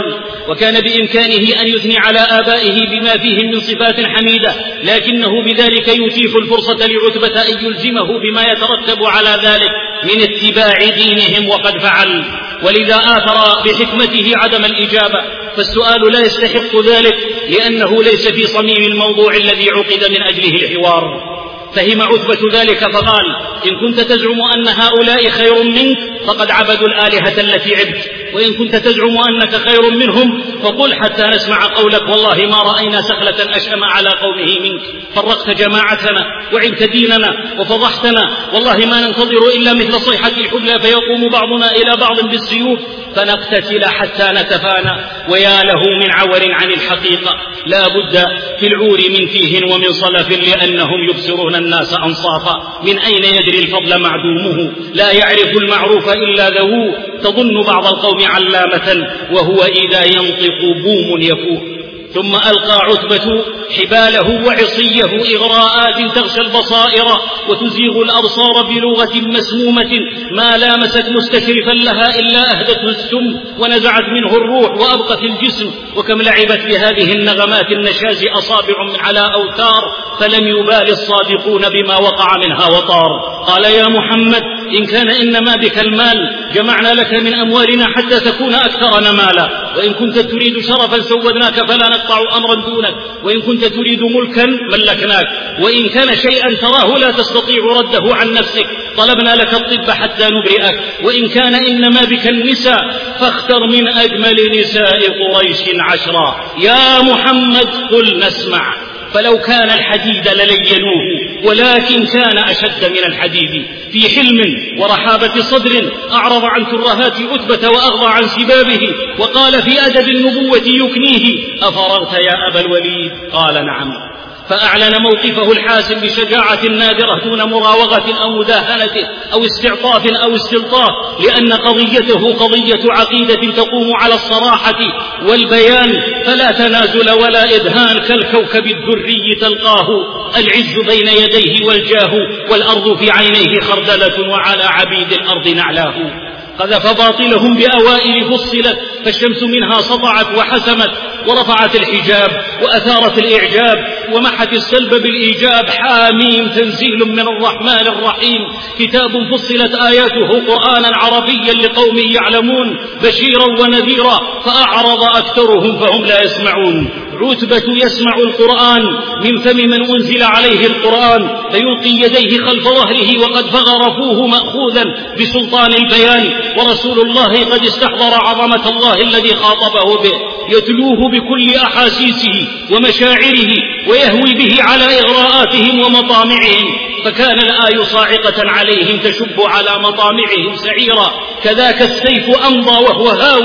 Speaker 3: وكان بإمكانه أن يثني على آبائه بما فيهم من صفات حميدة، لكنه بذلك يتيح الفرصة لعتبة أن يلزمه بما يترتب على ذلك من اتباع دينهم، وقد فعل، ولذا آثر بحكمته عدم الإجابة. فالسؤال لا يستحق ذلك لأنه ليس في صميم الموضوع الذي عقد من أجله الحوار. فهم عتبة ذلك فقال: إن كنت تزعم أن هؤلاء خير منك فقد عبدوا الآلهة التي عبت، وإن كنت تزعم أنك خير منهم فقل حتى نسمع قولك، والله ما رأينا سخلة أشأم على قومه منك، فرقت جماعتنا وعبت ديننا وفضحتنا، والله ما ننتظر إلا مثل صيحة الحبلى فيقوم بعضنا إلى بعض بالسيوف فنقتتل حتى نتفانى. ويا له من عور عن الحقيقة، لا بد في العور من فيه ومن صلف، لأنهم يبصرون الناس أنصافا، من أين يدري الفضل معدومه، لا يعرف المعروف إلا ذووه، تظن بعض القوم علامة وهو إذا ينطق بوم يفوه. ثم ألقى عتبة حباله وعصيه إغراءات تغشى البصائر وتزيغ الأبصار بلغة مسمومة ما لامست مستشرفا لها إلا أهدته السم ونزعت منه الروح وأبقت الجسم. وكم لعبت بهذه النغمات النشاز أصابع من على أوتار، فلم يبال الصادقون بما وقع منها وطار. قال: يا محمد، إن كان إنما بك المال جمعنا لك من أموالنا حتى تكون أكثرنا مالا، وإن كنت تريد شرفا سودناك فلا نقطع أمرا دونك، وإن كنت تريد ملكا ملكناك، وإن كان شيئا تراه لا تستطيع رده عن نفسك طلبنا لك الطب حتى نبرئك، وإن كان إنما بك النساء فاختر من أجمل نساء قريش عشرا. يا محمد قل نسمع. فلو كان الحديد للينوه، ولكن كان أشد من الحديد، في حلم ورحابة صدر أعرض عن ترهات عتبة وأغضى عن سبابه، وقال في أدب النبوة يكنيه: أفرغت يا أبا الوليد؟ قال: نعم. فأعلن موقفه الحاسم بشجاعة نادرة دون مراوغة أو مداهنة أو استعطاف أو استلطاف، لأن قضيته قضية عقيدة تقوم على الصراحة والبيان، فلا تنازل ولا إدهان، كالكوكب الدري تلقاه العز بين يديه والجاه، والأرض في عينيه خردلة وعلى عبيد الأرض نعلاه. قذف باطلهم بأوائل فصلت، فالشمس منها سطعت وحسمت ورفعت الحجاب وأثارت الإعجاب ومحت السلب بالإيجاب. حاميم تنزيل من الرحمن الرحيم، كتاب فصلت آياته قرآنا عربيا لقوم يعلمون، بشيرا ونذيرا، فأعرض أكثرهم فهم لا يسمعون. عتبة يسمع القرآن من فم من أنزل عليه القرآن، فيلقي يديه خلف ظهره وقد فغر فوه مأخوذا بسلطان البيان، ورسول الله قد استحضر عظمة الله الذي خاطبه به، يتلوه بكل أحاسيسه ومشاعره ويهوي به على إغراءاتهم ومطامعهم، فكان الآي صاعقة عليهم تشب على مطامعهم سعيرا، كذاك السيف أمضى وهو هاو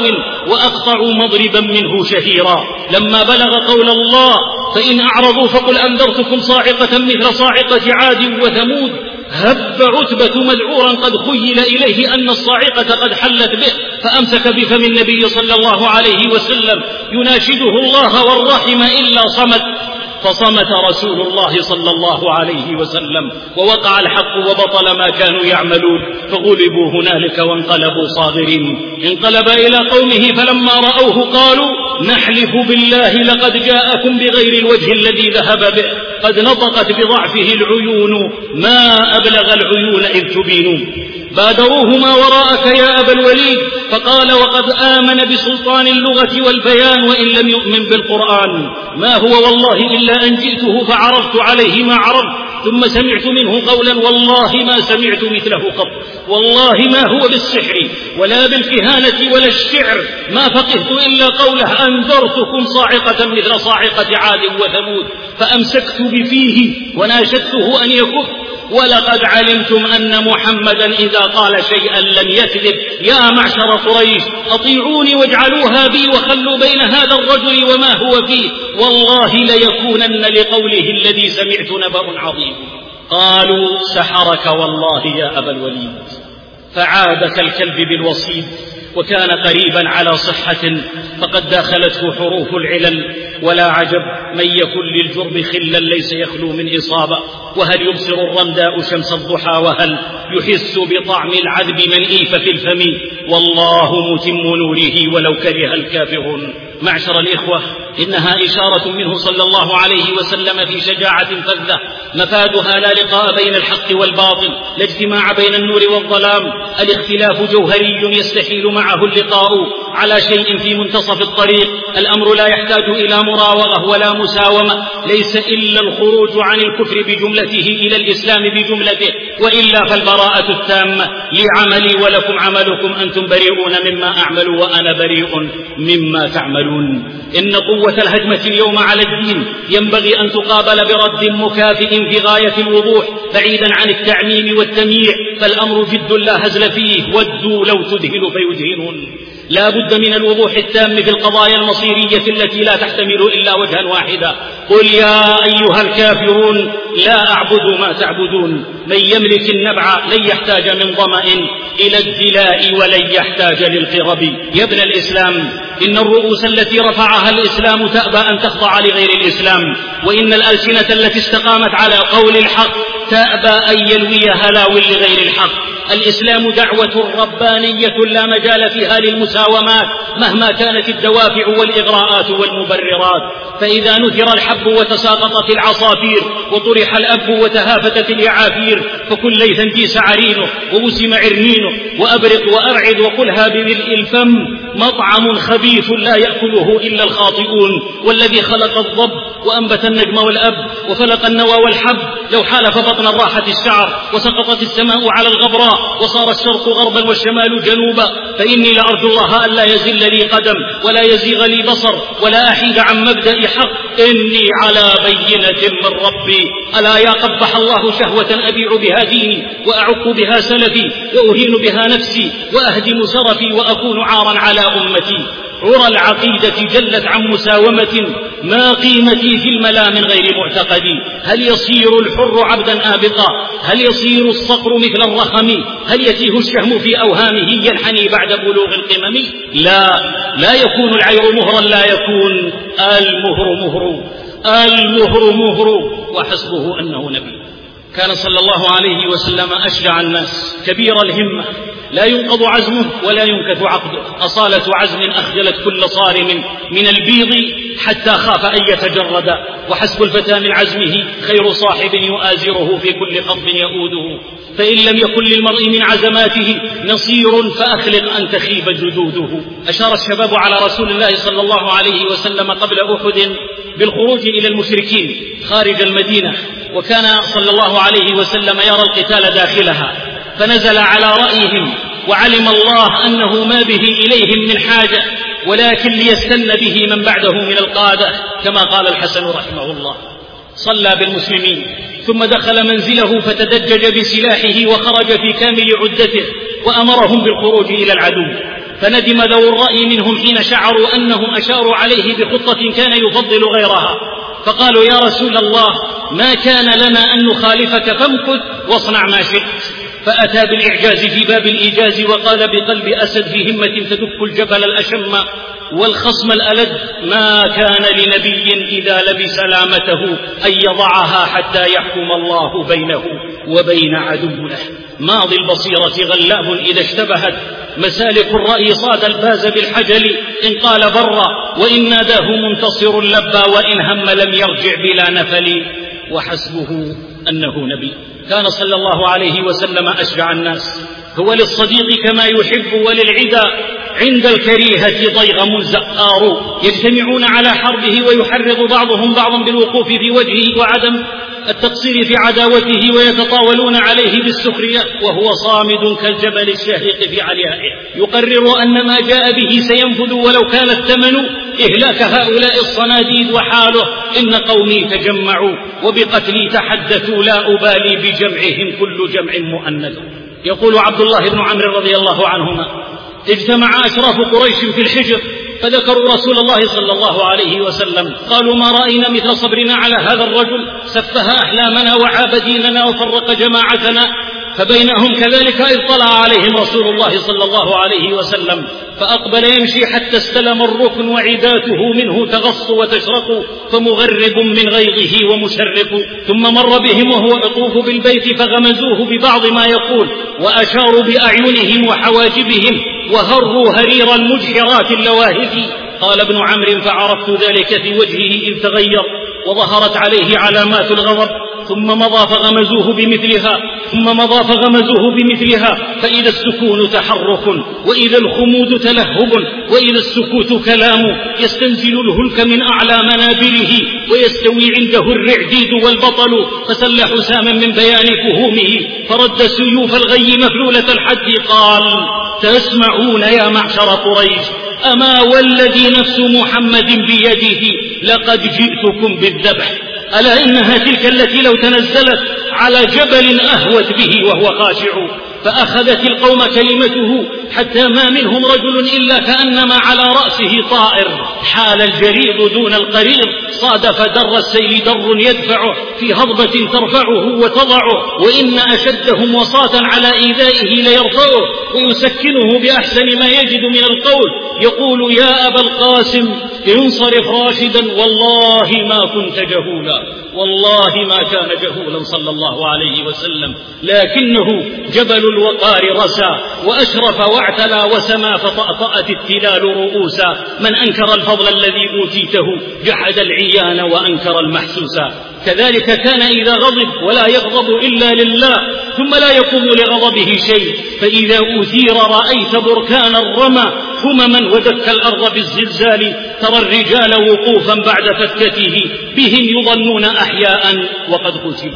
Speaker 3: وأقطع مضربا منه شهيرا. لما بلغ قول الله: فإن أعرضوا فقل أنذرتكم صاعقة مثل صاعقة عاد وثمود، هب عتبة مذعورا قد خيل إليه أن الصاعقة قد حلت به، فأمسك بفم النبي صلى الله عليه وسلم يناشده الله والرحم إلا صمت، فصمت رسول الله صلى الله عليه وسلم، ووقع الحق وبطل ما كانوا يعملون، فغلبوا هنالك وانقلبوا صاغرين. انقلب إلى قومه فلما رأوه قالوا: نحلف بالله لقد جاءكم بغير الوجه الذي ذهب به، قد نطقت بضعفه العيون، ما أبلغ العيون إذ تبين. بادروه ما وراءك يا أبا الوليد، فقال: وقد آمن بسلطان اللغة والبيان وإن لم يؤمن بالقرآن، ما هو والله إلا أن جئته فعرضت عليه ما عرضت، ثم سمعت منه قولا والله ما سمعت مثله قط، والله ما هو بالسحر ولا بالكهانة ولا الشعر، ما فقهت إلا قوله: أنذرتكم صاعقة مثل صاعقة عاد وثمود، فأمسكت بفيه وناشدته أن يكف، ولقد علمتم أن محمدا إذا قال شيئا لم يكذب، يا معشر قريش أطيعوني واجعلوها بي وخلوا بين هذا الرجل وما هو فيه، والله ليكونن لقوله الذي سمعت نبأ عظيم. قالوا: سحرك والله يا أبا الوليد. فعاد كالكلب بالوصيد، وكان قريبا على صحة، فقد داخلته حروف العلل، ولا عجب من يكن للجرم خلا ليس يخلو من إصابة، وهل يبصر الرمداء شمس الضحى، وهل يحس بطعم العذب منئيف في الفم، والله متم نوره ولو كره الكافرون. معشر الإخوة، إنها إشارة منه صلى الله عليه وسلم في شجاعة فذة مفادها لا لقاء بين الحق والباطل، لا اجتماع بين النور والظلام، الاختلاف جوهري يستحيل معه اللقاء على شيء في منتصف الطريق. الأمر لا يحتاج إلى مراوغة ولا مساومة، ليس إلا الخروج عن الكفر بجملته إلى الإسلام بجملته، وإلا فالبراءة التامة لي عملي ولكم عملكم، أنتم بريئون مما أعمل وأنا بريء مما تعملون. إن قوة الهجمة اليوم على الدين ينبغي أن تقابل برد مكافئ في غاية الوضوح بعيدا عن التعميم والتمييع، فالأمر جد لا هزل فيه، ودوا لو تدهن فيدهنون. لا بد من الوضوح التام في القضايا المصيرية التي لا تحتمل إلا وجها واحدا. قل يا أيها الكافرون لا أعبد ما تعبدون، من يملك النبع لن يحتاج من ظمأ إلى الدلاء ولن يحتاج للقرب. يا ابن الإسلام، إن الرؤوس التي رفعها الإسلام تأبى أن تخضع لغير الإسلام، وإن الألسنة التي استقامت على قول الحق تأبى أن يلوي هلاو لغير الحق. الإسلام دعوة ربانية لا مجال فيها للمساومات مهما كانت الدوافع والإغراءات والمبررات. فإذا نثر الحب وتساقطت العصافير وطرح الأب وتهافتت اليعافير، فكل ليثا جيس عرينه ووسم عرنينه، وأبرق وأرعد وقلها بملء الفم، مطعم خبيث لا يأكله إلا الخاطئون. والذي خلق الضب وأنبت النجم والأب وفلق النوى والحب، لو حالف بطن الراحة الشعر وسقطت السماء على الغبراء وصار الشرق غربا والشمال جنوبا، فإني لأرجو الله ألا يزل لي قدم ولا يزيغ لي بصر ولا أحيد عن مبدأ حق، إني على بينة من ربي. ألا يا قبح الله شهوة أبيع بها ديني وأعق بها سلفي وأهين بها نفسي وأهدم سرفي وأكون عارا على أمتي. عرى العقيدة جلت عن مساومة، ما قيمتي في الملا من غير معتقدي. هل يصير الحر عبدا آبقا؟ هل يصير الصقر مثل الرخم؟ هل يتيه الشهم في أوهامه ينحني بعد بلوغ القمم؟ لا لا يكون العير مهرا، لا يكون المهر مهر، المهر مهر، وحسبه أنه نبي. كان صلى الله عليه وسلم أشجع الناس، كبير الهمة، لا ينقض عزمه ولا ينكث عقده، أصالة عزم أخجلت كل صارم من البيض حتى خاف أن يتجرد. وحسب الفتى من عزمه خير صاحب يؤازره في كل خطب يؤوده. فإن لم يكن للمرء من عزماته نصير فأخلق أن تخيب جدوده. أشار الشباب على رسول الله صلى الله عليه وسلم قبل أحد بالخروج إلى المشركين خارج المدينة، وكان صلى الله عليه وسلم يرى القتال داخلها، فنزل على رأيهم، وعلم الله أنه ما به إليهم من حاجة، ولكن ليستن به من بعده من القادة، كما قال الحسن رحمه الله. صلى بالمسلمين ثم دخل منزله فتدجج بسلاحه وخرج في كامل عدته، وأمرهم بالخروج إلى العدو. فندم ذو الرأي منهم حين شعروا أنهم أشاروا عليه بخطة كان يفضل غيرها، فقالوا يا رسول الله ما كان لنا أن نخالفك، فامكث واصنع ما شئت. فأتى بالإعجاز في باب الإيجاز، وقال بقلب أسد في همة تدك الجبل الأشم والخصم الألد: ما كان لنبي إذا لبس لامته أن يضعها حتى يحكم الله بينه وبين عدو له. ماضي البصيرة غلاب إذا اشتبهت، مسالك الرأي صاد الباز بالحجل، إن قال برا وإن ناداه منتصر لبى، وإن هم لم يرجع بلا نفل، وحسبه أنه نبي. كان صلى الله عليه وسلم أشجع الناس، هو للصديق كما يحب وللعدا عند الكريهة ضيغم زآر، يجتمعون على حربه ويحرض بعضهم بعضا بالوقوف في وجهه وعدم التقصير في عداوته، ويتطاولون عليه بالسخرية وهو صامد كالجبل الشاهق في عليائه، يقرر أن ما جاء به سينفذ ولو كان الثمن إهلاك هؤلاء الصناديد، وحاله: إن قومي تجمعوا وبقتلي تحدثوا، لا أبالي بجمعهم كل جمع مؤنث. يقول عبد الله بن عمرو رضي الله عنهما: اجتمع أشراف قريش في الحجر فذكروا رسول الله صلى الله عليه وسلم، قالوا: ما رأينا مثل صبرنا على هذا الرجل، سفه أحلامنا وعاب ديننا وفرق جماعتنا، فبينهم كذلك إذ طلع عليهم رسول الله صلى الله عليه وسلم فأقبل يمشي حتى استلم الركن وعداته منه تغص وتشرق فمغرب من غيظه ومشرق ثم مر بهم وهو يطوف بالبيت فغمزوه ببعض ما يقول وأشاروا بأعينهم وحواجبهم وهروا هرير المجحرات اللواهف. قال ابن عمرو فعرفت ذلك في وجهه إذ تغير وظهرت عليه علامات الغضب ثم مضى فغمزوه بمثلها ثم مضى فغمزوه بمثلها فإذا السكون تحرك وإذا الخمود تلهب وإذا السكوت كلام يستنزل الهلك من أعلى منابره ويستوي عنده الرعديد والبطل فسل حساما من بيان فهومه فرد سيوف الغي مفلولة الحد قال تسمعون يا معشر قريش أما والذي نفس محمد بيده لقد جئتكم بالذبح ألا إنها تلك التي لو تنزلت على جبل أهوت به وهو خاشع فأخذت القوم كلمته حتى ما منهم رجل إلا كأنما على رأسه طائر حال الجريض دون القريض صادف در السيل در يدفعه في هضبة ترفعه وتضعه وإن أشدهم وصاة على إيذائه ليرفعه ويسكنه بأحسن ما يجد من القول يقول يا أبا القاسم انصرف راشدا والله ما كنت جهولا والله ما كان جهولا صلى الله عليه وسلم لكنه جبل الوقار رسى وأشرف واعتلى وسما فطأطأت التلال رؤوسا من أنكر الفضل الذي أوتيته جحد العيان وأنكر المحسوسا. كذلك كان إذا غضب ولا يغضب إلا لله ثم لا يقوم لغضبه شيء فإذا أثير رأيت بركان الرمى همما ودك الأرض بالزلزال ترى الرجال وقوفا بعد فتكته بهم يظنون أحياء وقد قتلوا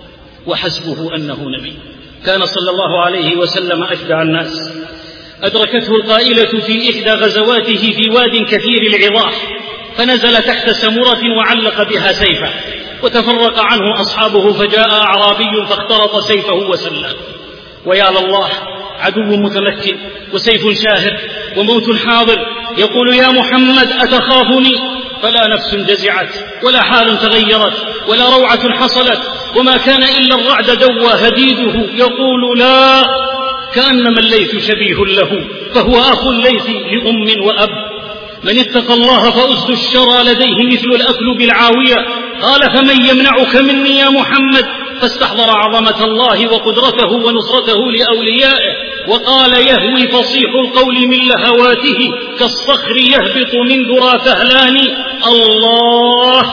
Speaker 3: وحسبه أنه نبي. كان صلى الله عليه وسلم أشجع الناس أدركته القائلة في إحدى غزواته في واد كثير العظاح فنزل تحت سمرة وعلق بها سيفه وتفرق عنه أصحابه فجاء أعرابي فاخترط سيفه وسلاه ويا لله عدو متمكن وسيف شاهر وموت حاضر يقول يا محمد أتخافني فلا نفس جزعت ولا حال تغيرت ولا روعة حصلت وما كان إلا الرعد دوى هديده يقول لا كأنما الليث شبيه له فهو أخو الليث لأم وأب من اتقى الله فأسد الشرى لديه مثل الأكل بالعاوية قال فمن يمنعك مني يا محمد فاستحضر عظمة الله وقدرته ونصرته لأوليائه وقال يهوي فصيح القول من لهواته كالصخر يهبط من ذرى فهلان الله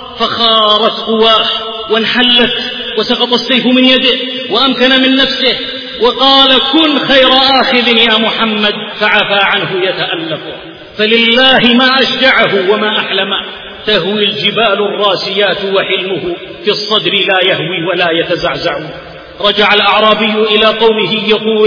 Speaker 3: فخارت قواه وانحلت وسقط السيف من يده وأمكن من نفسه وقال كن خير آخذ يا محمد فعفى عنه يتألفه فلله ما أشجعه وما أحلمه تهوي الجبال الراسيات وحلمه في الصدر لا يهوي ولا يتزعزع. رجع الأعرابي إلى قومه يقول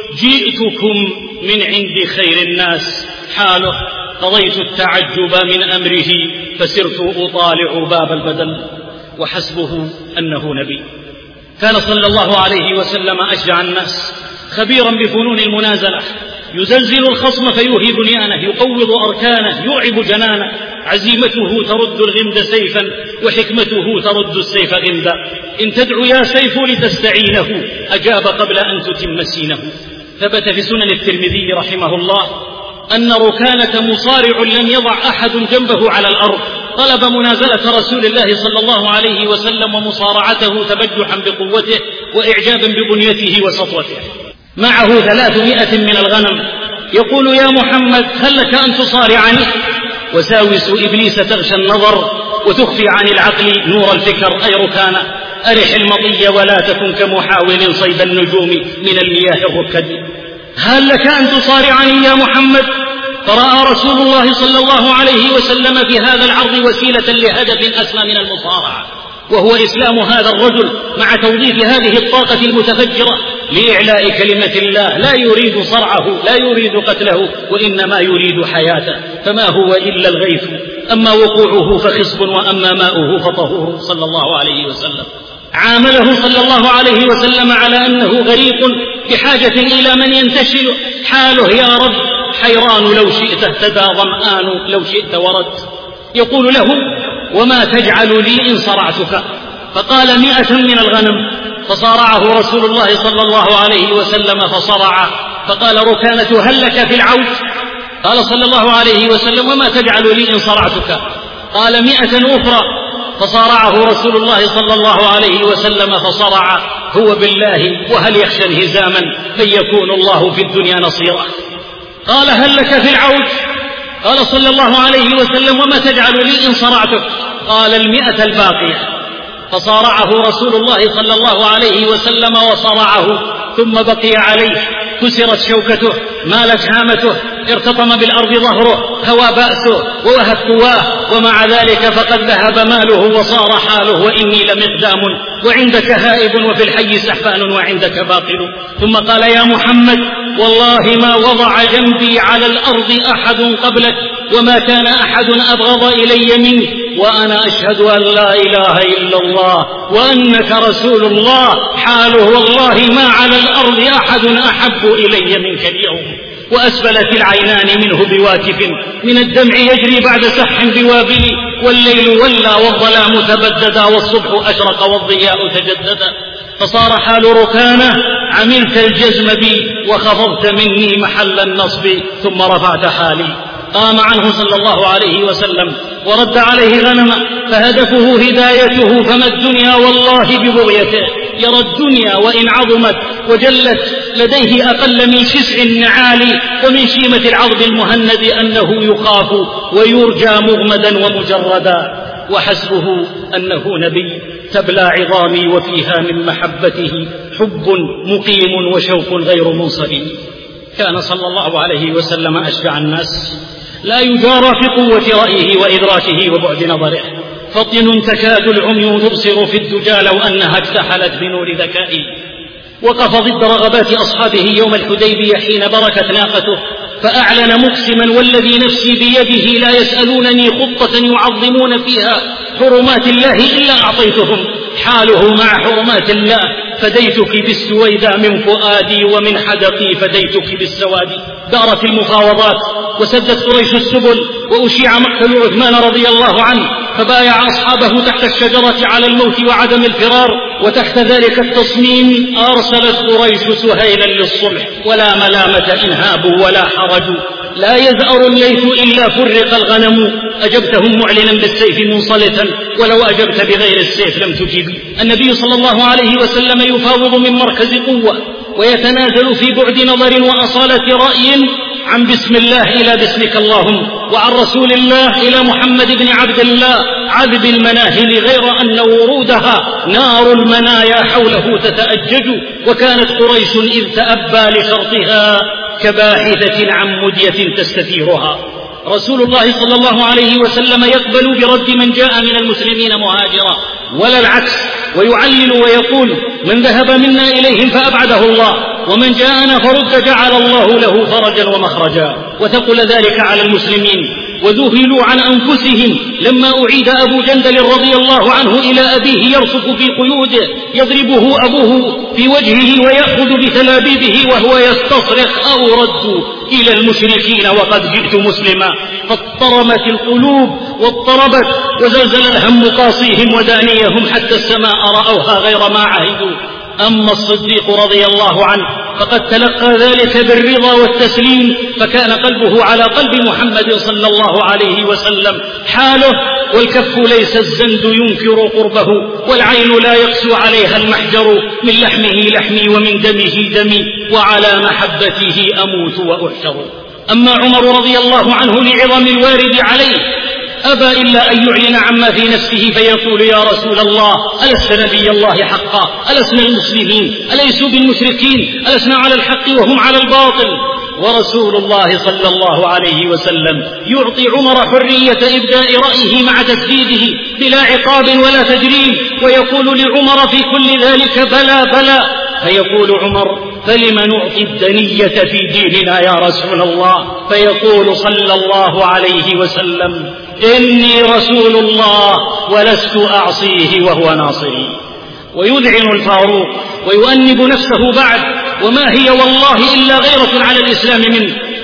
Speaker 3: جئتكم من عند خير الناس حاله قضيت التعجب من أمره فسرت أطالع باب البدل وحسبه أنه نبي. كان صلى الله عليه وسلم أشجع الناس خبيرا بفنون المنازلة يزلزل الخصم فيوهي بنيانه يقوض أركانه يرعب جنانه عزيمته ترد الغمد سيفا وحكمته ترد السيف غمدا إن تدعو يا سيف لتستعينه أجاب قبل أن تتم سينه. ثبت في سنن الترمذي رحمه الله أن ركانة مصارع لم يضع أحد جنبه على الأرض طلب منازلة رسول الله صلى الله عليه وسلم ومصارعته تبجحا بقوته وإعجابا ببنيته وسطوته. معه ثلاثمائة من الغنم يقول يا محمد هل لك أن تصارعني وساوس إبليس تغشى النظر وتخفي عن العقل نور الفكر أي ركانة أرح المطي ولا تكن كمحاول صيد النجوم من المياه الركد. هل لك أن تصارعني يا محمد فرأى رسول الله صلى الله عليه وسلم في هذا العرض وسيلة لهدف أسمى من المصارعة وهو إسلام هذا الرجل مع توظيف هذه الطاقة المتفجرة لإعلاء كلمة الله لا يريد صرعه لا يريد قتله وإنما يريد حياته فما هو إلا الغيث أما وقوعه فخصب وأما ماؤه فطهور صلى الله عليه وسلم. عامله صلى الله عليه وسلم على أنه غريق بحاجة إلى من ينتشل حاله يا رب حيران لو شئت اهتدى ظمآن لو شئت ورد. يقول له وما تجعل لي إن صرعتك فقال مئة من الغنم، فصارعه رسول الله صلى الله عليه وسلم فصرعه، فقال ركانة هل لك في العود؟ قال صلى الله عليه وسلم وما تجعل لي إن صرعتك؟ قال مئة أخرى، فصارعه رسول الله صلى الله عليه وسلم فصرعه هو بالله وهل يخشى انهزاما فيكون الله في الدنيا نصيرا. قال هل لك في العود؟ قال صلى الله عليه وسلم وما تجعل لي إن صرعتك؟ قال المئة الباقية، فصارعه رسول الله صلى الله عليه وسلم وصرعه، ثم بقي عليه، كسرت شوكته، مالت هامته، ارتطم بالأرض ظهره، هوى بأسه ووهت قواه، ومع ذلك فقد ذهب ماله وصار حاله وإني لمقدام وعندك هائب وفي الحي سحفان وعندك باطل. ثم قال يا محمد والله ما وضع جنبي على الأرض أحد قبلك وما كان أحد أبغض إلي منك، وأنا أشهد أن لا إله إلا الله وأنك رسول الله، حاله والله ما على الأرض أحد أحب إلي منك اليوم. وأسفلت العينان منه بواكف من الدمع يجري بعد سح بوابل، والليل ولى والظلام تبددا والصبح أشرق والضياء تجددا. فصار حال ركانه عملت الجزم بي وخفضت مني محل النصب ثم رفعت حالي. قام عنه صلى الله عليه وسلم ورد عليه غنما، فهدفه هدايته، فما الدنيا والله ببغيته، يرى الدنيا وإن عظمت وجلت لديه أقل من شسع النعال ومن شيمة العظم المهند أنه يخاف ويرجى مغمدا ومجردا، وحسبه أنه نبي تبلى عظامي وفيها من محبته حب مقيم وشوق غير منصرم. كان صلى الله عليه وسلم أشجع الناس، لا يجارى في قوة رأيه وإدراكه وبعد نظره، فطن تكاد العمي تبصر في الدجى لو أنها اكتحلت بنور ذكائه. وقف ضد رغبات أصحابه يوم الحديبية حين بركت ناقته، فأعلن مقسما والذي نفسي بيده لا يسألونني خطة يعظمون فيها حرمات الله إلا أعطيتهم، حاله مع حرمات الله فديتك بالسويدى من فؤادي ومن حدقي فديتك بالسواد. دارت المفاوضات وسدت قريش السبل وأشيع مقتل عثمان رضي الله عنه، فبايع أصحابه تحت الشجرة على الموت وعدم الفرار، وتحت ذلك التصميم أرسلت قريش سهيلا للصلح، ولا ملامة إن هابوا ولا حرجوا، لا يزأر الليث إلا فرق الغنم. أجبتهم معلنا بالسيف منصلتا ولو أجبت بغير السيف لم تجب. النبي صلى الله عليه وسلم يفاوض من مركز قوة ويتنازل في بعد نظر وأصالة رأي عن بسم الله إلى باسمك اللهم، وعن رسول الله إلى محمد بن عبد الله عذب المناهل، غير أن ورودها نار المنايا حوله تتأجج. وكانت قريش إذ تأبى لشرطها كباحثة عن مدية تستثيرها. رسول الله صلى الله عليه وسلم يقبل برد من جاء من المسلمين مهاجرا ولا العكس، ويعلل ويقول من ذهب منا إليهم فأبعده الله، ومن جاءنا فرد جعل الله له فرجا ومخرجا. وثقل ذلك على المسلمين وذهلوا عن أنفسهم لما أعيد أبو جندل رضي الله عنه إلى أبيه يرصف في قيوده، يضربه أبوه في وجهه ويأخذ بتلابيبه وهو يستصرخ أو ردوا إلى المشركين وقد جئت مسلما. فاضطرمت القلوب واضطربت وزلزل الهم قاصيهم ودانيهم حتى السماء رأوها غير ما عهدوا. أما الصديق رضي الله عنه فقد تلقى ذلك بالرضا والتسليم، فكان قلبه على قلب محمد صلى الله عليه وسلم حاله، والكف ليس الزند ينكر قربه، والعين لا يقسو عليها المحجر، من لحمه لحمي ومن دمه دمي، وعلى محبته أموت وأحشر. أما عمر رضي الله عنه لعظم الوارد عليه أبى إلا أن يعلن عما في نفسه فيقول يا رسول الله ألست نبي الله حقا؟ ألسنا المسلمين؟ أليسوا بالمشركين؟ ألسنا على الحق وهم على الباطل؟ ورسول الله صلى الله عليه وسلم يعطي عمر حرية إبداء رأيه مع تسديده بلا عقاب ولا تجريم، ويقول لعمر في كل ذلك بلى بلى، فيقول عمر فلم نعطي الدنية في ديننا يا رسول الله؟ فيقول صلى الله عليه وسلم إني رسول الله ولست أعصيه وهو ناصري. ويذعن الفاروق ويؤنب نفسه بعد، وما هي والله إلا غيرة على الإسلام منه،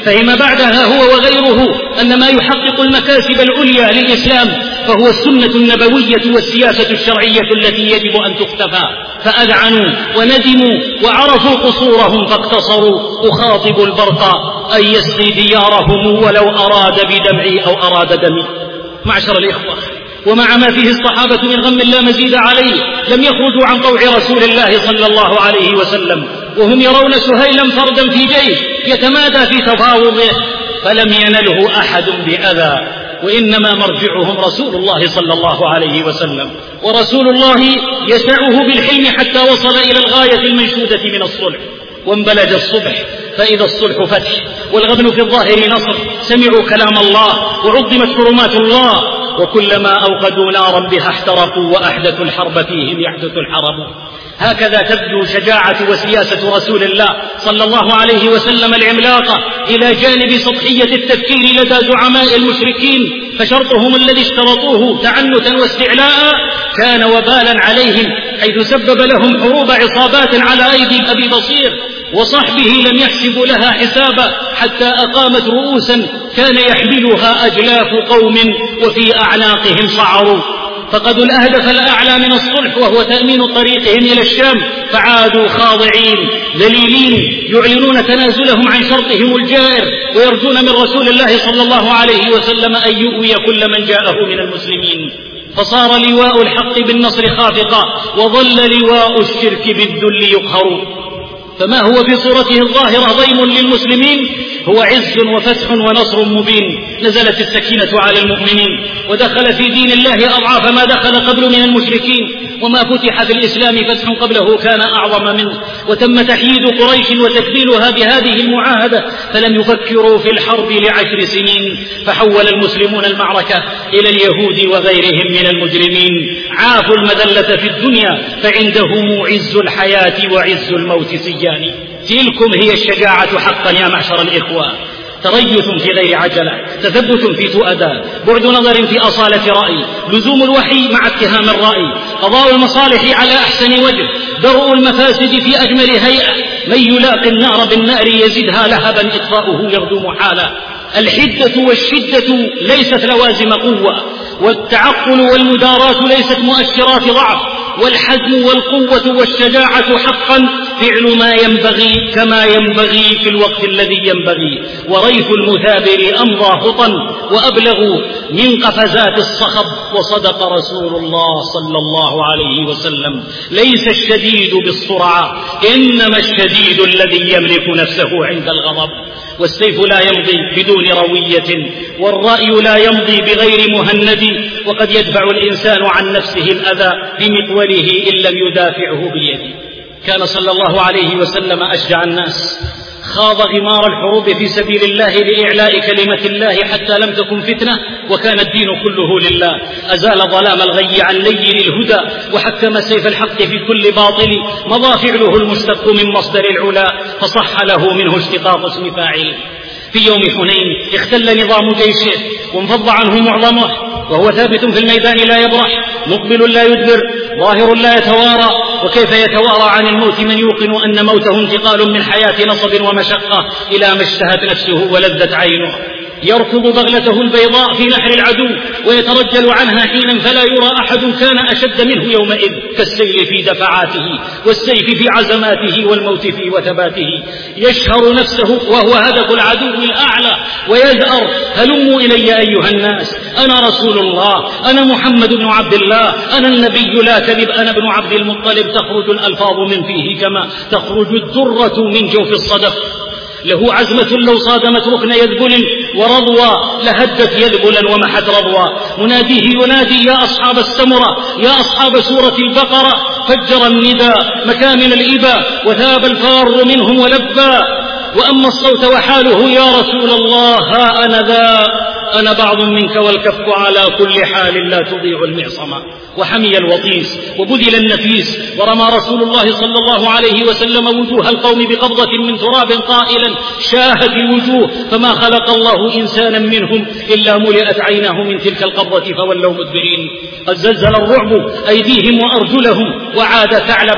Speaker 3: فهم بعدها هو وغيره أن ما يحقق المكاسب العليا للإسلام فهو السنة النبوية والسياسة الشرعية التي يجب أن تختفى، فأذعنوا وندموا وعرفوا قصورهم فاقتصروا. أخاطب البرق أن يسقي ديارهم ولو أراد بدمعي أو أراد دمي. معشر الإخوة، ومع ما فيه الصحابة من غم لا مزيد عليه لم يخرجوا عن طوع رسول الله صلى الله عليه وسلم، وهم يرون سهيلا فردا في جيش يتمادى في تفاوضه فلم ينله أحد بأذى، وإنما مرجعهم رسول الله صلى الله عليه وسلم، ورسول الله يسعه بالحلم حتى وصل إلى الغاية المنشودة من الصلح. وانبلج الصبح فإذا الصلح فتح والغبن في الظاهر نصر. سمعوا كلام الله وعظمت حرمات الله، وكلما أوقدوا نارا بها احترقوا وأحدثوا الحرب فيهم يحدث الحرب. هكذا تبدو شجاعة وسياسة رسول الله صلى الله عليه وسلم العملاقة إلى جانب سطحية التفكير لدى زعماء المشركين، فشرطهم الذي اشترطوه تعنتا واستعلاء كان وبالا عليهم، حيث سبب لهم حروب عصابات على أيدي أبي بصير وصحبه لم يحسبوا لها حسابا، حتى أقامت رؤوسا كان يحملها أجلاف قوم وفي أعناقهم صعروا، فقدوا الأهدف الأعلى من الصلح وهو تأمين طريقهم إلى الشام، فعادوا خاضعين ذليلين يعلنون تنازلهم عن شرطهم الجائر ويرجون من رسول الله صلى الله عليه وسلم أن يؤوي كل من جاءه من المسلمين. فصار لواء الحق بالنصر خافقا وظل لواء الشرك بالذل يقهر. فما هو في صورته الظاهرة ضيم للمسلمين هو عز وفتح ونصر مبين. نزلت السكينة على المؤمنين ودخل في دين الله أضعاف ما دخل قبل من المشركين، وما فتح في الإسلام فتح قبله كان أعظم منه، وتم تحييد قريش وتكبيلها بهذه المعاهدة، فلم يفكروا في الحرب لعشر سنين، فحول المسلمون المعركة إلى اليهود وغيرهم من المجرمين. عافوا المذلة في الدنيا فعندهم عز الحياة وعز الموت سيان. تلكم هي الشجاعة حقا يا معشر الإخوة. تريث في غير عجلة، تثبت في تؤدى، بعد نظر في أصالة رأي، لزوم الوحي مع اتهام الرأي، قضاء المصالح على أحسن وجه، درء المفاسد في أجمل هيئة. من يلاقي النار بالنار يزدها لهبا إطفاؤه يغدو محالا. الحدة والشدة ليست لوازم قوة، والتعقل والمداراة ليست مؤشرات ضعف، والحزم والقوة والشجاعة حقا فعل ما ينبغي كما ينبغي في الوقت الذي ينبغي. وريث المثابر أمضى خطا وأبلغ من قفزات الصخب. وصدق رسول الله صلى الله عليه وسلم: ليس الشديد بالسرعة إنما الشديد الذي يملك نفسه عند الغضب. والسيف لا يمضي بدون روية، والرأي لا يمضي بغير مهند، وقد يدفع الإنسان عن نفسه الأذى بمقوله إن لم يدافعه باليد. كان صلى الله عليه وسلم أشجع الناس، خاض غمار الحروب في سبيل الله لإعلاء كلمة الله حتى لم تكن فتنة وكان الدين كله لله. أزال ظلام الغي عن ليل الهدى وحكم سيف الحق في كل باطل، مضى فعله المشتق من مصدر العلا فصح له منه اشتقاق اسم فاعل. في يوم حنين اختل نظام جيشه وانفض عنه معظمه، وهو ثابت في الميدان لا يبرح، مقبل لا يدبر، ظاهر لا يتوارى. وكيف يتوارى عن الموت من يوقن أن موته انتقال من حياة نصب ومشقة إلى ما اشتهت نفسه ولذت عينه؟ يركض بغلته البيضاء في نحر العدو ويترجل عنها حينا فلا يرى أحد كان أشد منه يومئذ، كالسيل في دفعاته والسيف في عزماته والموت في وثباته. يشهر نفسه وهو هدف العدو الأعلى ويزأر: هلموا إلي أيها الناس، أنا رسول الله، أنا محمد بن عبد الله، أنا النبي لا كذب، أنا ابن عبد المطلب. تخرج الألفاظ من فيه كما تخرج الدرة من جوف الصدف. له عزمة لو صادمت ركن يذبل ورضوى لهدت يذبلا ومحت رضوى. مناديه ينادي: يا أصحاب السمرة، يا أصحاب سورة البقرة. فجر الندى مكامن الإبا وثاب الفار منهم ولبى. وأما الصوت وحاله: يا رسول الله، ها أنا ذا، أنا بعض منك والكف على كل حال لا تضيع المعصمة. وحمي الوطيس وبذل النفيس ورمى رسول الله صلى الله عليه وسلم وجوه القوم بقبضة من تراب قائلا: شاهت الوجوه فما خلق الله إنسانا منهم إلا ملئت عيناه من تلك القبضة فولوا مدبرين. قد زلزل الرعب أيديهم وأرجلهم وعاد ثعلبا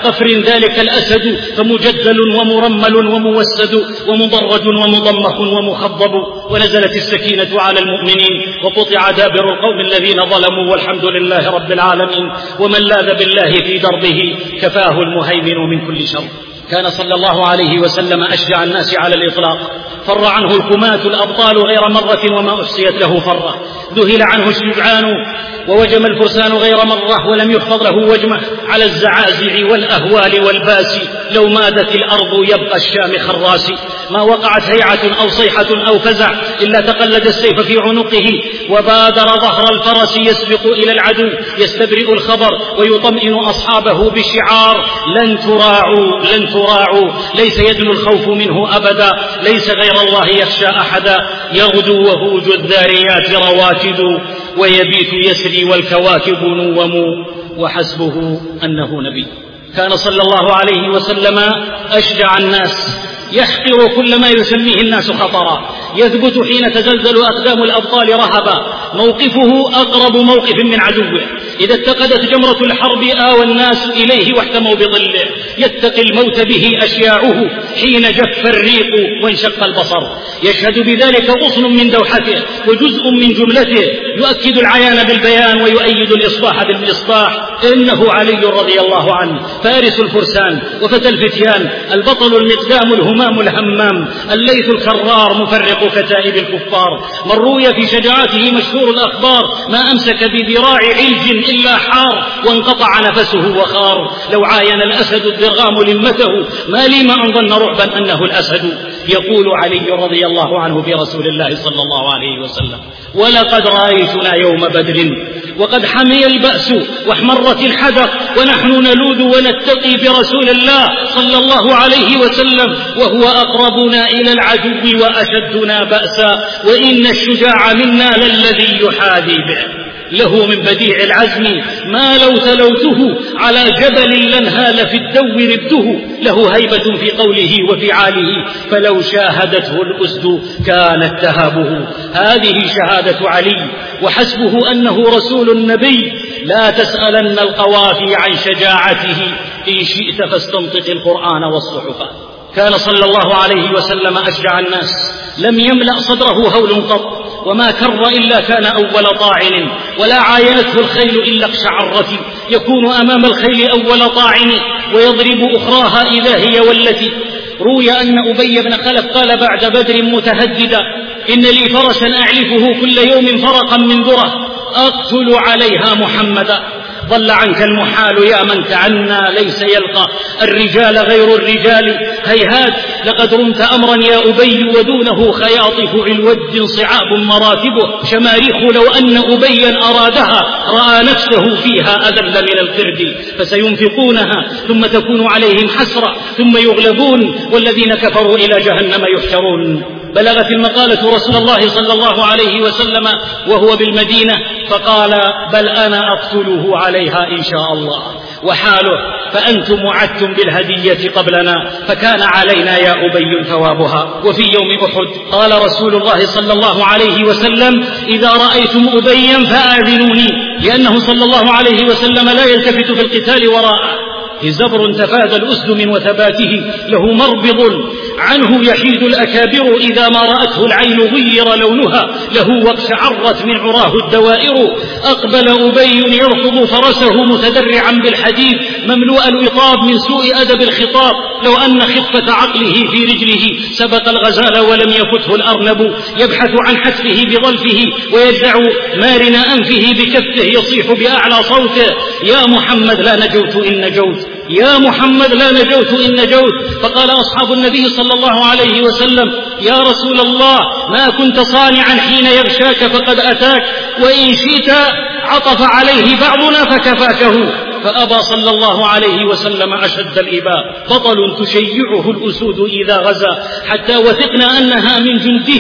Speaker 3: قفر ذلك الأسد فمجدل ومرمل وموسد ومضرج ومضمخ ومخضب. ونزلت السكينة على المؤمنين وقطع دابر القوم الذين ظلموا والحمد لله رب العالمين. ومن لاذ بالله في دربه كفاه المهيمن من كل شر. كان صلى الله عليه وسلم أشجع الناس على الإطلاق، فر عنه الكماة الأبطال غير مرة وما أحصيت له فرة، ذهل عنه الشجعان ووجم الفرسان غير مرة ولم يحفظ له وجمه. على الزعازع والأهوال والباس لو مادت الأرض يبقى الشام خراس. ما وقعت هيعة أو صيحة أو فزع إلا تقلد السيف في عنقه وبادر ظهر الفرس يسبق إلى العدو يستبرئ الخبر ويطمئن أصحابه بشعار لن تراعوا لن تراعوا، ليس يدنو الخوف منه أبدا، ليس غير الله يخشى أحدا. يغدو وهوج الذاريات رواكد ويبيت يسري والكواكب نوم وحسبه أنه نبي. كان صلى الله عليه وسلم أشجع الناس، يحقر كل ما يسميه الناس خطرا، يثبت حين تزلزل أقدام الأبطال رهبا، موقفه أقرب موقف من عدوه. إذا اتقدت جمرة الحرب آوى الناس إليه واحتموا بظله، يتقي الموت به أشياعه حين جف الريق وانشق البصر. يشهد بذلك غصن من دوحته وجزء من جملته، يؤكد العيان بالبيان ويؤيد الإصباح بالمصباح. إنه علي رضي الله عنه فارس الفرسان وفتى الفتيان، البطل المقدام الهمام الهمام، الليث الكرار مفرق كتائب الكفار. من روي في شجاعته مشهور الأخبار، ما أمسك بذراع علج إلا حار وانقطع نفسه وخار. لو عاين الأسد الضرغام لمته ما لي ما أن ظن رعبا أنه الأسد. يقول علي رضي الله عنه في رسول الله صلى الله عليه وسلم: ولقد رأيتنا يوم بدر وقد حمي البأس واحمرت الحدق ونحن نلوذ ونتقي برسول الله صلى الله عليه وسلم وهو أقربنا إلى العدو وأشدنا بأسا، وإن الشجاع منا للذي يحاذي به. له من بديع العزم ما لو تلوته على جبل لانهال في الدو رده. له هيبة في قوله وفعاله فلو شاهدته الأسد كانت تهابه. هذه شهادة علي، وحسبه أنه رسول النبي. لا تسألن القوافي عن شجاعته، إن شئت فاستنطق القرآن والصحف. كان صلى الله عليه وسلم أشجع الناس، لم يملأ صدره هول قط، وما كر إلا كان أول طاعن، ولا عاينته الخيل إلا اقشعرت. يكون أمام الخيل أول طاعن ويضرب أخراها إذا هي والتي. روي أن أبي بن خلف قال بعد بدر متهددا: إن لي فرسا أعلفه كل يوم فرقا من ذرة أقتل عليها محمدا. ضل عنك المحال يا من تعنى، ليس يلقى الرجال غير الرجال. هيهات لقد رمت أمرا يا أبي ودونه خياطف الود صعاب مراتبه. شماريخ لو أن أبيا أرادها رأى نفسه فيها أذل من القرد. فسينفقونها ثم تكون عليهم حسرة ثم يغلبون والذين كفروا إلى جهنم يحشرون. بلغت المقالة رسول الله صلى الله عليه وسلم وهو بالمدينة فقال: بل أنا أقتله عليها إن شاء الله. وحاله: فأنتم وعدتم بالهدية قبلنا فكان علينا يا أبي ثوابها. وفي يوم أحد قال رسول الله صلى الله عليه وسلم: إذا رأيتم أبيا فآذنوني، لأنه صلى الله عليه وسلم لا يلتفت في القتال وراءه. زبر تفادى الأسد من وثباته، له مربض عنه يحيد الأكابر، إذا ما رأته العين غير لونها، له واقشعرت من عراه الدوائر. أقبل أبي يرفض فرسه متدرعا بالحديد مملوء الوطاب من سوء أدب الخطاب. لو أن خفة عقله في رجله سبق الغزال ولم يفته الأرنب. يبحث عن حتفه بظلفه ويجدع مارن أنفه بكفه، يصيح بأعلى صوته: يا محمد لا نجوت إن نجوت، يا محمد لا نجوت إن نجوت. فقال أصحاب النبي صلى الله عليه وسلم: يا رسول الله ما كنت صانعا حين يغشاك فقد أتاك، وإن شئت عطف عليه بعضنا فكفاكه. فأبى صلى الله عليه وسلم أشد الإباء. بطل تشيعه الأسود إذا غزا، حتى وثقنا أنها من جنده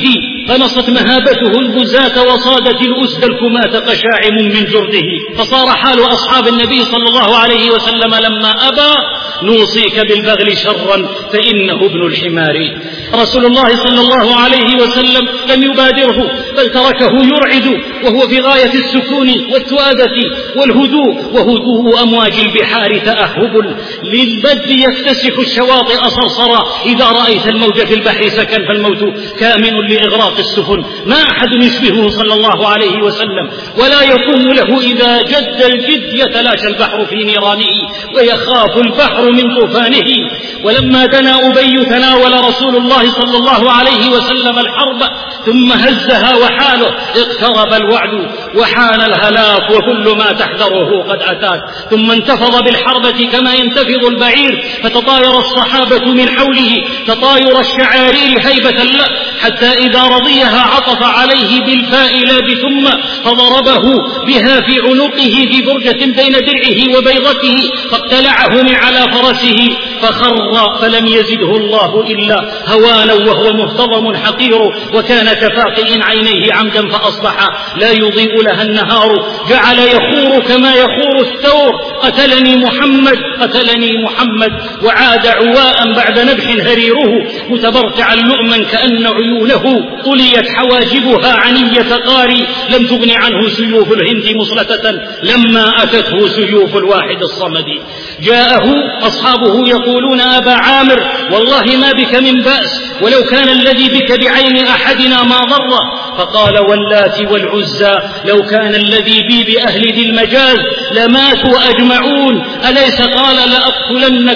Speaker 3: قنصت مهابته البزاة وصادت الأسد الكماة قشاعم من جرده. فصار حال أصحاب النبي صلى الله عليه وسلم لما أبى: نوصيك بالبغل شرا فإنه ابن الحمار. رسول الله صلى الله عليه وسلم لم يبادره، بل تركه يرعد وهو في غاية السكون والتؤادة والهدوء، وهدوء أمواج البحار تأهب للبد يكتسح الشواطئ صرصرا. إذا رأيت الموج في البحر سكن فالموت كامن لإغراق السفن. ما أحد يشبهه صلى الله عليه وسلم، ولا يقوم له إذا جد الجد يتلاشى البحر في نيرانه ويخاف البحر من طوفانه. ولما دنا أبي تناول رسول الله صلى الله عليه وسلم الحرب ثم هزها وحاله اقترب الوعد وحان الهلاك وكل ما تحذره قد أتاك. ثم انتفض بالحربة كما ينتفض البعير، فتطاير الصحابة من حوله تطاير الشعارير هيبة له، حتى إذا رضيها عطف عليه بالفاء لا بثم، فضربه بها في عنقه في برجة بين درعه وبيضته، فاقتلعه من على فرسه فخر فلم يزده الله إلا هوانا وهو مهتضم حقير. وكان كفاقئ عينيه عمدا فأصبح لا يضيء لها النهار. جعل يخور كما يخور الثور: قتلني محمد قتلني محمد. وعاد عواء بعد نبح هريره متبرتعا لؤما كأن عيونه طليت حواجبها عنية قاري. لم تغن عنه سيوف الهند مصلتة لما أتته سيوف الواحد الصمد. جاءه أصحابه يقولون: أبا عامر والله ما بك من بأس، ولو كان الذي بك بعين أحدنا ما ضر. فقال: واللات والعزى لو كان الذي بي بأهل ذي المجاز لماتوا أجمعون. أليس قال: لأقتلنك؟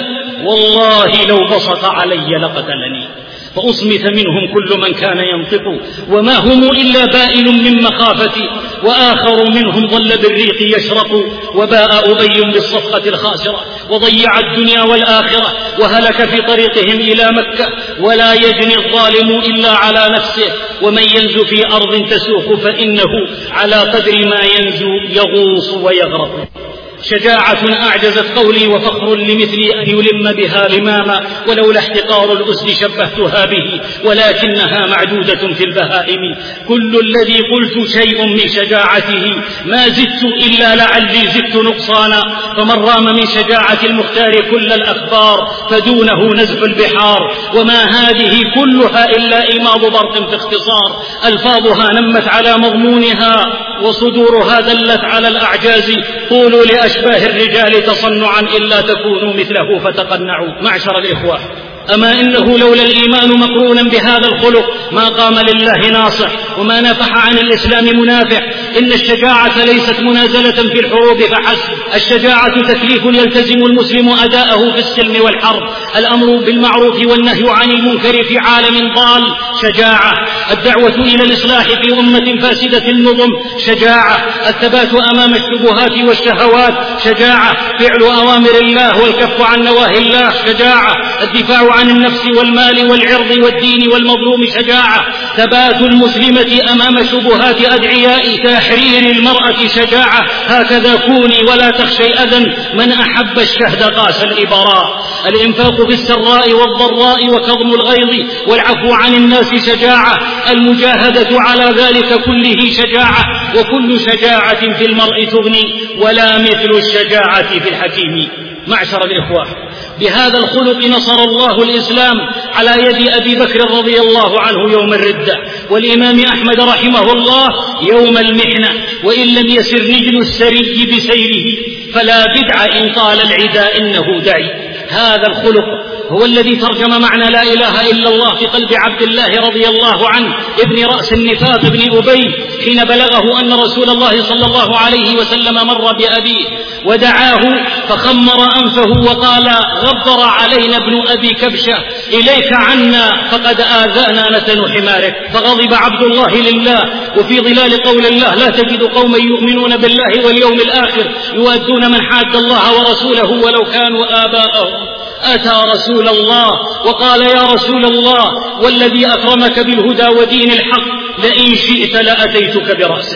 Speaker 3: والله لو بسط علي لقتلني. فأصمت منهم كل من كان ينطق، وما هم إلا بائل من مخافتي. وآخر منهم ظل بالريق يشرق، وباء أبي بالصفقة الخاسرة، وضيع الدنيا والآخرة، وهلك في طريقهم إلى مكة. ولا يجني الظالم إلا على نفسه، ومن ينزو في أرض تسوق فإنه على قدر ما ينزو يغوص ويغرق. شجاعة أعجزت قولي وفخر لمثلي أن يلم بها لماما، ولولا احتقار الأسد شبهتها به، ولكنها معدودة في البهائم. كل الذي قلت شيء من شجاعته، ما زدت إلا لعلي زدت نقصانا. فمن رام من شجاعة المختار كل الأخبار فدونه نزف البحار. وما هذه كلها إلا إيماض برق في اختصار، ألفاظها نمت على مضمونها وصدورها دلت على الأعجاز. قولوا لأشباه الرجال تصنعا إلا تكونوا مثله فتقنعوا. معشر الإخوة، أما إنه لولا الإيمان مقرونا بهذا الخلق ما قام لله ناصح، وما نافح عن الإسلام منافح. إن الشجاعة ليست منازلة في الحروب فحسب، الشجاعة تكليف يلتزم المسلم أداءه في السلم والحرب. الأمر بالمعروف والنهي عن المنكر في عالم ضال شجاعة، الدعوة إلى الإصلاح في أمة فاسدة النظم شجاعة، الثبات أمام الشبهات والشهوات شجاعة، فعل أوامر الله والكف عن نواهي الله شجاعة، الدفاع عن النفس والمال والعرض والدين والمظلوم شجاعة، ثبات المسلمة أمام شبهات أدعياء، تحرير المرأة شجاعة. هكذا كوني ولا تخشي أذى، من أحب الشهد قاس الإبراء. الإنفاق في السراء والضراء وكظم الغيظ والعفو عن الناس شجاعة، المجاهدة على ذلك كله شجاعة. وكل شجاعة في المرء تغني، ولا مثل الشجاعة في الحكيم. معشر الإخوة، بهذا الخلق نصر الله الإسلام على يد أبي بكر رضي الله عنه يوم الردة، والإمام أحمد رحمه الله يوم المحنة. وإن لم يسر نجل السري بسيره فلا بدع إن طال العدا إنه دعي. هذا الخلق هو الذي ترجم معنى لا إله إلا الله في قلب عبد الله رضي الله عنه ابن رأس النفاق ابن أبي، حين بلغه أن رسول الله صلى الله عليه وسلم مر بأبيه ودعاه فخمر أنفه وقال: غبر علينا ابن أبي كبشة، إليك عنا فقد آذانا نتن حمارك. فغضب عبد الله لله، وفي ظلال قول الله: لا تجد قوما يؤمنون بالله واليوم الآخر يؤدون من حاد الله ورسوله ولو كانوا آباءهم. أتى رسول الله وقال: يا رسول الله، والذي أكرمك بالهدى ودين الحق لئن شئت لأتيتك برأسه.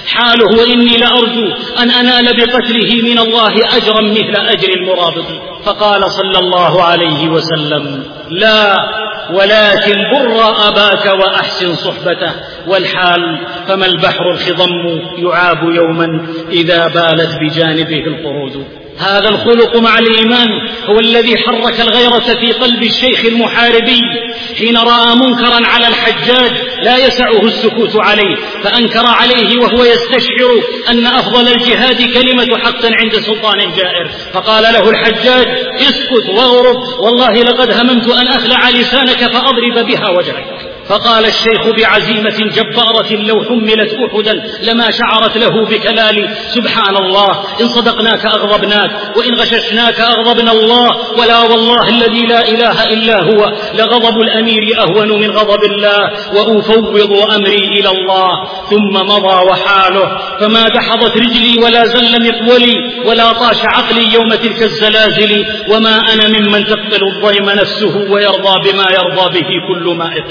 Speaker 3: حاله وإني لأرجو أن أنال بقتله من الله أجرا مثل أجر المرابط. فقال صلى الله عليه وسلم: لا، ولكن بر أباك وأحسن صحبته، والحال فما البحر الخضم يعاب يوما إذا بالت بجانبه القرود. هذا الخلق مع الإيمان هو الذي حرك الغيرة في قلب الشيخ المحاربي حين رأى منكرا على الحجاج لا يسعه السكوت عليه، فأنكر عليه وهو يستشعر أن أفضل الجهاد كلمة حق عند سلطان جائر، فقال له الحجاج: اسكت واغرب، والله لقد هممت أن أخلع لسانك فأضرب بها وجهك. فقال الشيخ بعزيمة جبارة لو حملت أحدا لما شعرت له بكلال: سبحان الله، إن صدقناك أغضبناك، وإن غششناك أغضبنا الله، ولا والله الذي لا إله إلا هو لغضب الأمير أهون من غضب الله، وأفوض أمري إلى الله. ثم مضى وحاله فما دحضت رجلي ولا زل مقولي ولا طاش عقلي يوم تلك الزلازل، وما أنا ممن تقتل الضيم نفسه ويرضى بما يرضى به كل مائق.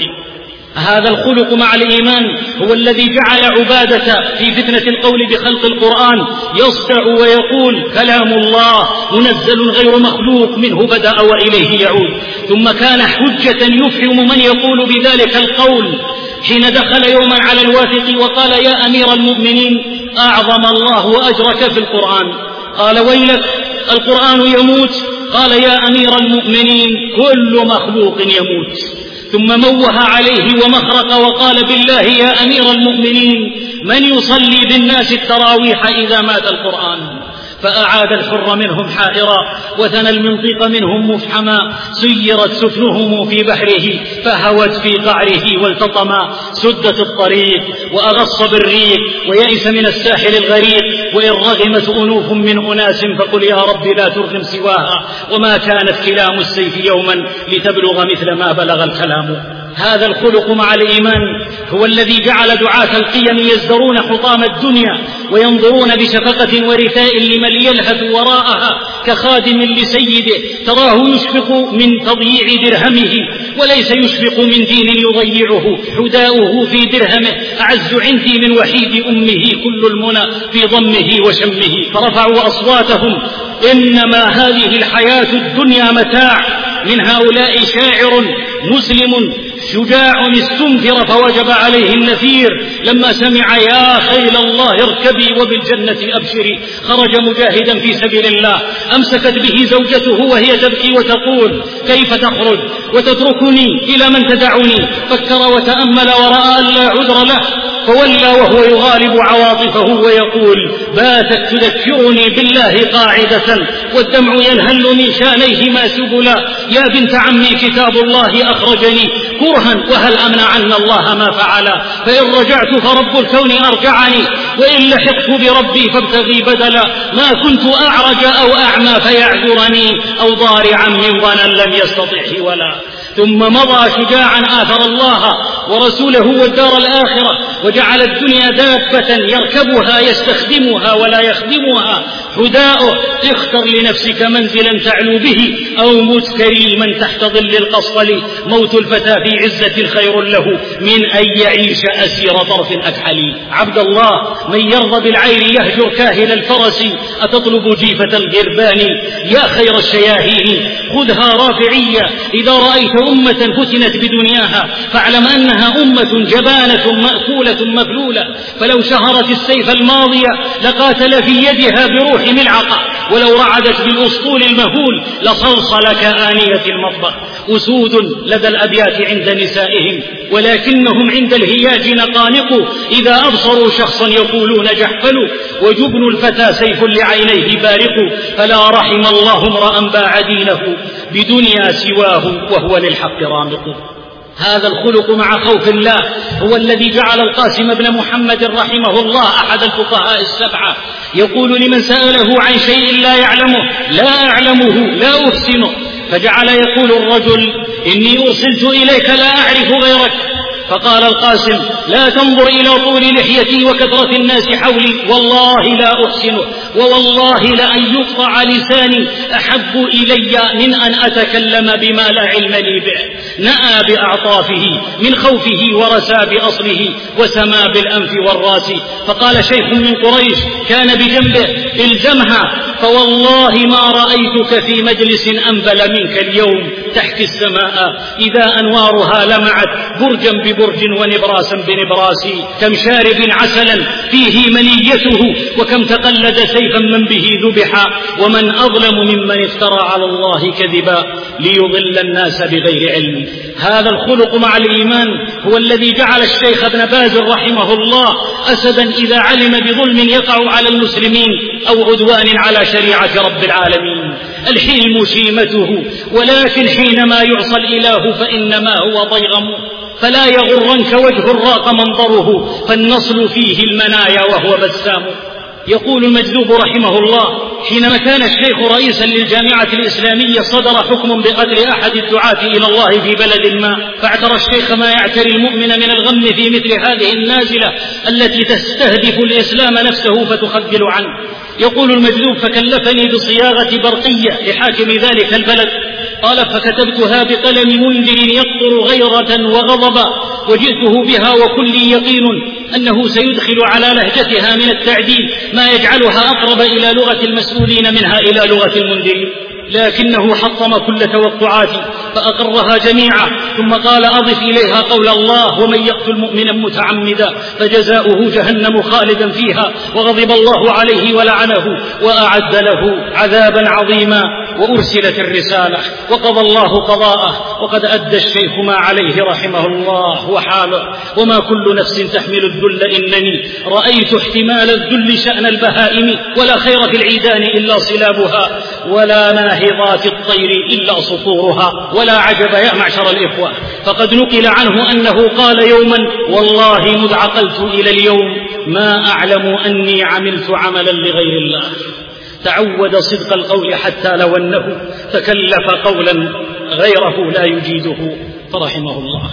Speaker 3: هذا الخلق مع الإيمان هو الذي جعل عبادة في فتنة القول بخلق القرآن يصدع ويقول: كلام الله منزل غير مخلوق، منه بدأ وإليه يعود. ثم كان حجة يفهم من يقول بذلك القول حين دخل يوما على الواثق وقال: يا أمير المؤمنين، أعظم الله أجرك في القرآن. قال: ويلك، القرآن يموت. قال: يا أمير المؤمنين، كل مخلوق يموت. ثم موه عليه ومخرق وقال: بالله يا أمير المؤمنين، من يصلي بالناس التراويح إذا مات القرآن؟ فأعاد الحر منهم حائرا، وثنى المنطق منهم مفحما، سيرت سفنهم في بحره فهوت في قعره والتطما. سدت الطريق وأغص بالريق ويئس من الساحل الغريق، وإن رغمت أنوف من أناس فقل يا رب لا ترغم سواها، وما كانت كلام السيف يوما لتبلغ مثل ما بلغ الكلام. هذا الخلق مع الإيمان هو الذي جعل دعاة القيم يزدرون حطام الدنيا وينظرون بشفقة ورثاء لمن يلهث وراءها كخادم لسيده، تراه يشفق من تضييع درهمه وليس يشفق من دين يضيعه. حداؤه في درهمه أعز عندي من وحيد أمه، كل المنى في ضمه وشمه. فرفعوا أصواتهم: إنما هذه الحياة الدنيا متاع. من هؤلاء شاعر مسلم شجاع استنفر فوجب عليه النفير لما سمع: يا خيل الله اركبي وبالجنة أبشري. خرج مجاهدا في سبيل الله، أمسكت به زوجته وهي تبكي وتقول: كيف تخرج وتتركني؟ إلى من تدعني؟ فكر وتأمل ورأى أن لا عذر له، فولى وهو يغالب عواطفه ويقول: باتت تذكرني بالله قاعدة، والدمع ينهل من شانيه ما سبلا. يا بنت عمي، كتاب الله أخرجني كرها، وهل أمنعن الله ما فعلا؟ فإن رجعت فرب الكون أرجعني، وإن لحقت بربي فابتغي بدلا. ما كنت أعرج أو أعمى فيعذرني، أو ضارعا من ظنا لم يستطعه ولا. ثم مضى شجاعا آثر الله ورسوله والدار الآخرة، وجعل الدنيا دابة يركبها يستخدمها ولا يخدمها. حداؤه: اختر لنفسك منزلا تعلو به، أو مت كريما تحت ظل القصل. موت الفتى في عزة خير له من أن يعيش أسير طرف أكحل. عبد الله، من يرضى بالعير يهجر كاهل الفرس، أتطلب جيفة الغربان يا خير الشياهين؟ خذها رافعية إذا رأيت أمة فتنت بدنياها، فاعلم أنها أمة جبانة مأكولة مفلولة. فلو شهرت السيف الماضية لقاتل في يدها بروح ملعقة، ولو رعدت بالأسطول المهول لصلصل كآنية المطبخ. أسود لدى الأبيات عند نسائهم، ولكنهم عند الهياج نقانق. إذا أبصروا شخصا يقولون جحفل، وجبن الفتى سيف لعينيه بارق. فلا رحم الله امرأ باع دينه بدنيا سواه وهو للحق رامق. هذا الخلق مع خوف الله هو الذي جعل القاسم بن محمد رحمه الله أحد الفقهاء السبعة يقول لمن سأله عن شيء لا يعلمه: لا أعلمه لا أحسنه. فجعل يقول الرجل: إني أرسلت إليك لا أعرف غيرك، فقال القاسم: لا تنظر إلى طول لحيتي وكثرة الناس حولي، والله لا أحسنه، ووالله لأن يقطع لساني أحب إلي من أن أتكلم بما لا علم لي به. نأى بأعطافه من خوفه ورسى بأصله وسما بالأنف والراس. فقال شيخ من قريش كان بجنبه: الزمها، فوالله ما رأيتك في مجلس أنبل منك اليوم تحكي السماء إذا أنوارها لمعت برجا ببرج ونبراسا بنبراس. كم شارب عسلا فيه منيته، وكم تقلد سيفا من به ذبحا، ومن أظلم ممن افترى على الله كذبا ليضل الناس بغير علم. هذا الخلق مع الإيمان هو الذي جعل الشيخ ابن باز رحمه الله أسدا إذا علم بظلم يقع على المسلمين أو عدوان على شريعة رب العالمين. الحلم شيمته، ولكن حينما يعصى الإله فإنما هو ضيغم. فلا يغرنك وجه الراق منظره، فالنصل فيه المنايا وهو بسام. يقول المجذوب رحمه الله: حينما كان الشيخ رئيسا للجامعة الإسلامية صدر حكم بقتل أحد الدعاة إلى الله في بلد ما، فاعترى الشيخ ما يعتري المؤمن من الغم في مثل هذه النازلة التي تستهدف الإسلام نفسه فتخذل عنه. يقول المجذوب: فكلفني بصياغة برقية لحاكم ذلك البلد، قال: فكتبتها بقلم منذر يقطر غيرة وغضبا، وجئته بها وكل يقين أنه سيدخل على لهجتها من التعديل ما يجعلها أقرب إلى لغة المسؤولين منها إلى لغة المنذرين، لكنه حطم كل توقعاتي فأقرها جميعا، ثم قال: أضف إليها قول الله: ومن يقتل مؤمنا متعمدا فجزاؤه جهنم خالدا فيها وغضب الله عليه ولعنه وأعد له عذابا عظيما. وأرسلت الرسالة وقضى الله قضاءه، وقد أدى الشيخ ما عليه رحمه الله وحاله. وما كل نفس تحمل الذل، إنني رأيت احتمال الذل شأن البهائم، ولا خير في العيدان إلا صلابها، ولا ناهضات الطير إلا سطورها. ولا عجب يا معشر الإخوة، فقد نقل عنه أنه قال يوما: والله مذ عقلت إلى اليوم ما أعلم أني عملت عملا لغير الله. تعود صدق القول حتى لو أنه تكلف قولا غيره لا يجيده، فرحمه الله.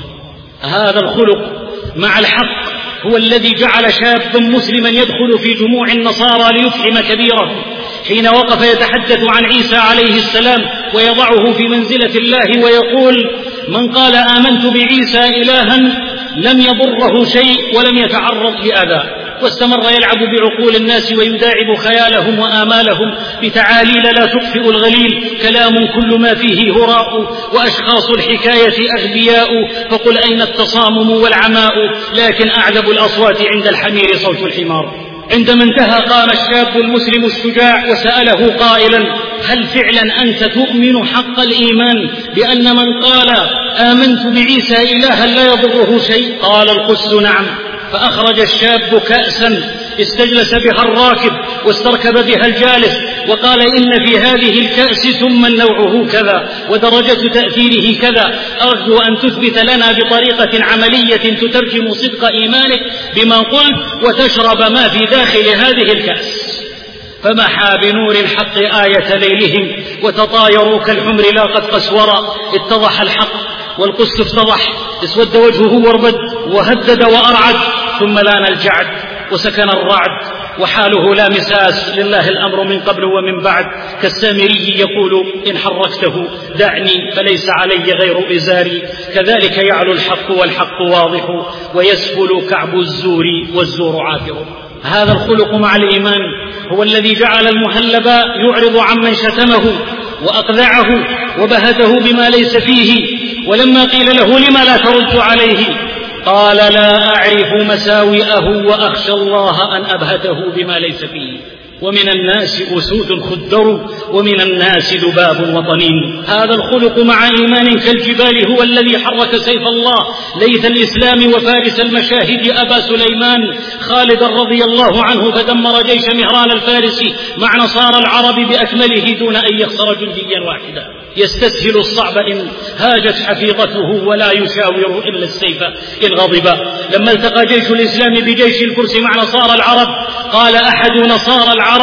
Speaker 3: هذا الخلق مع الحق هو الذي جعل شابا مسلما يدخل في جموع النصارى ليفهم كبيرهم حين وقف يتحدث عن عيسى عليه السلام ويضعه في منزلة الله ويقول: من قال آمنت بعيسى إلها لم يضره شيء ولم يتعرض لأذى. واستمر يلعب بعقول الناس ويداعب خيالهم وآمالهم بتعاليل لا تطفئ الغليل، كلام كل ما فيه هراء، وأشخاص الحكاية أغبياء، فقل أين التصامم والعماء، لكن أعذب الأصوات عند الحمير صوت الحمار. عندما انتهى قام الشاب المسلم الشجاع وسأله قائلا: هل فعلا أنت تؤمن حق الإيمان بأن من قال آمنت بعيسى إلها لا يضره شيء؟ قال القس: نعم. فأخرج الشاب كأسا استجلس بها الراكب واستركب بها الجالس، وقال: إن في هذه الكأس سما نوعه كذا ودرجة تأثيره كذا، أرجو أن تثبت لنا بطريقة عملية تترجم صدق إيمانك بما قلت وتشرب ما في داخل هذه الكأس. فمحى بنور الحق آية ليلهم وتطايروا كالحمر لاقت قسورا. اتضح الحق والقس افتضح، اسود وجهه واربد وهدد وأرعد، ثم لان الجعد وسكن الرعد، وحاله لا مساس، لله الأمر من قبل ومن بعد، كالسامري يقول: إن حركته دعني فليس علي غير إزاري. كذلك يعلو الحق والحق واضح، ويسفل كعب الزور والزور عاثر. هذا الخلق مع الإيمان هو الذي جعل المهلب يعرض عمن شتمه وأقذعه وبهته بما ليس فيه، ولما قيل له: لما لا ترد عليه؟ قال: لا أعرف مساوئه وأخشى الله أن أبهته بما ليس فيه. ومن الناس أسود خدر ومن الناس ذباب وطنين. هذا الخلق مع إيمان كالجبال هو الذي حرك سيف الله ليث الإسلام وفارس المشاهد أبا سليمان خالدا رضي الله عنه، فدمر جيش مهران الفارسي مع نصارى العرب بأكمله دون أن يخسر جنديا واحدا. يستسهل الصعب إن هاجت حفيظته ولا يشاور إلا السيف إن غضب. لما التقى جيش الإسلام بجيش الفرس مع نصارى العرب قال أحد نصارى العرب: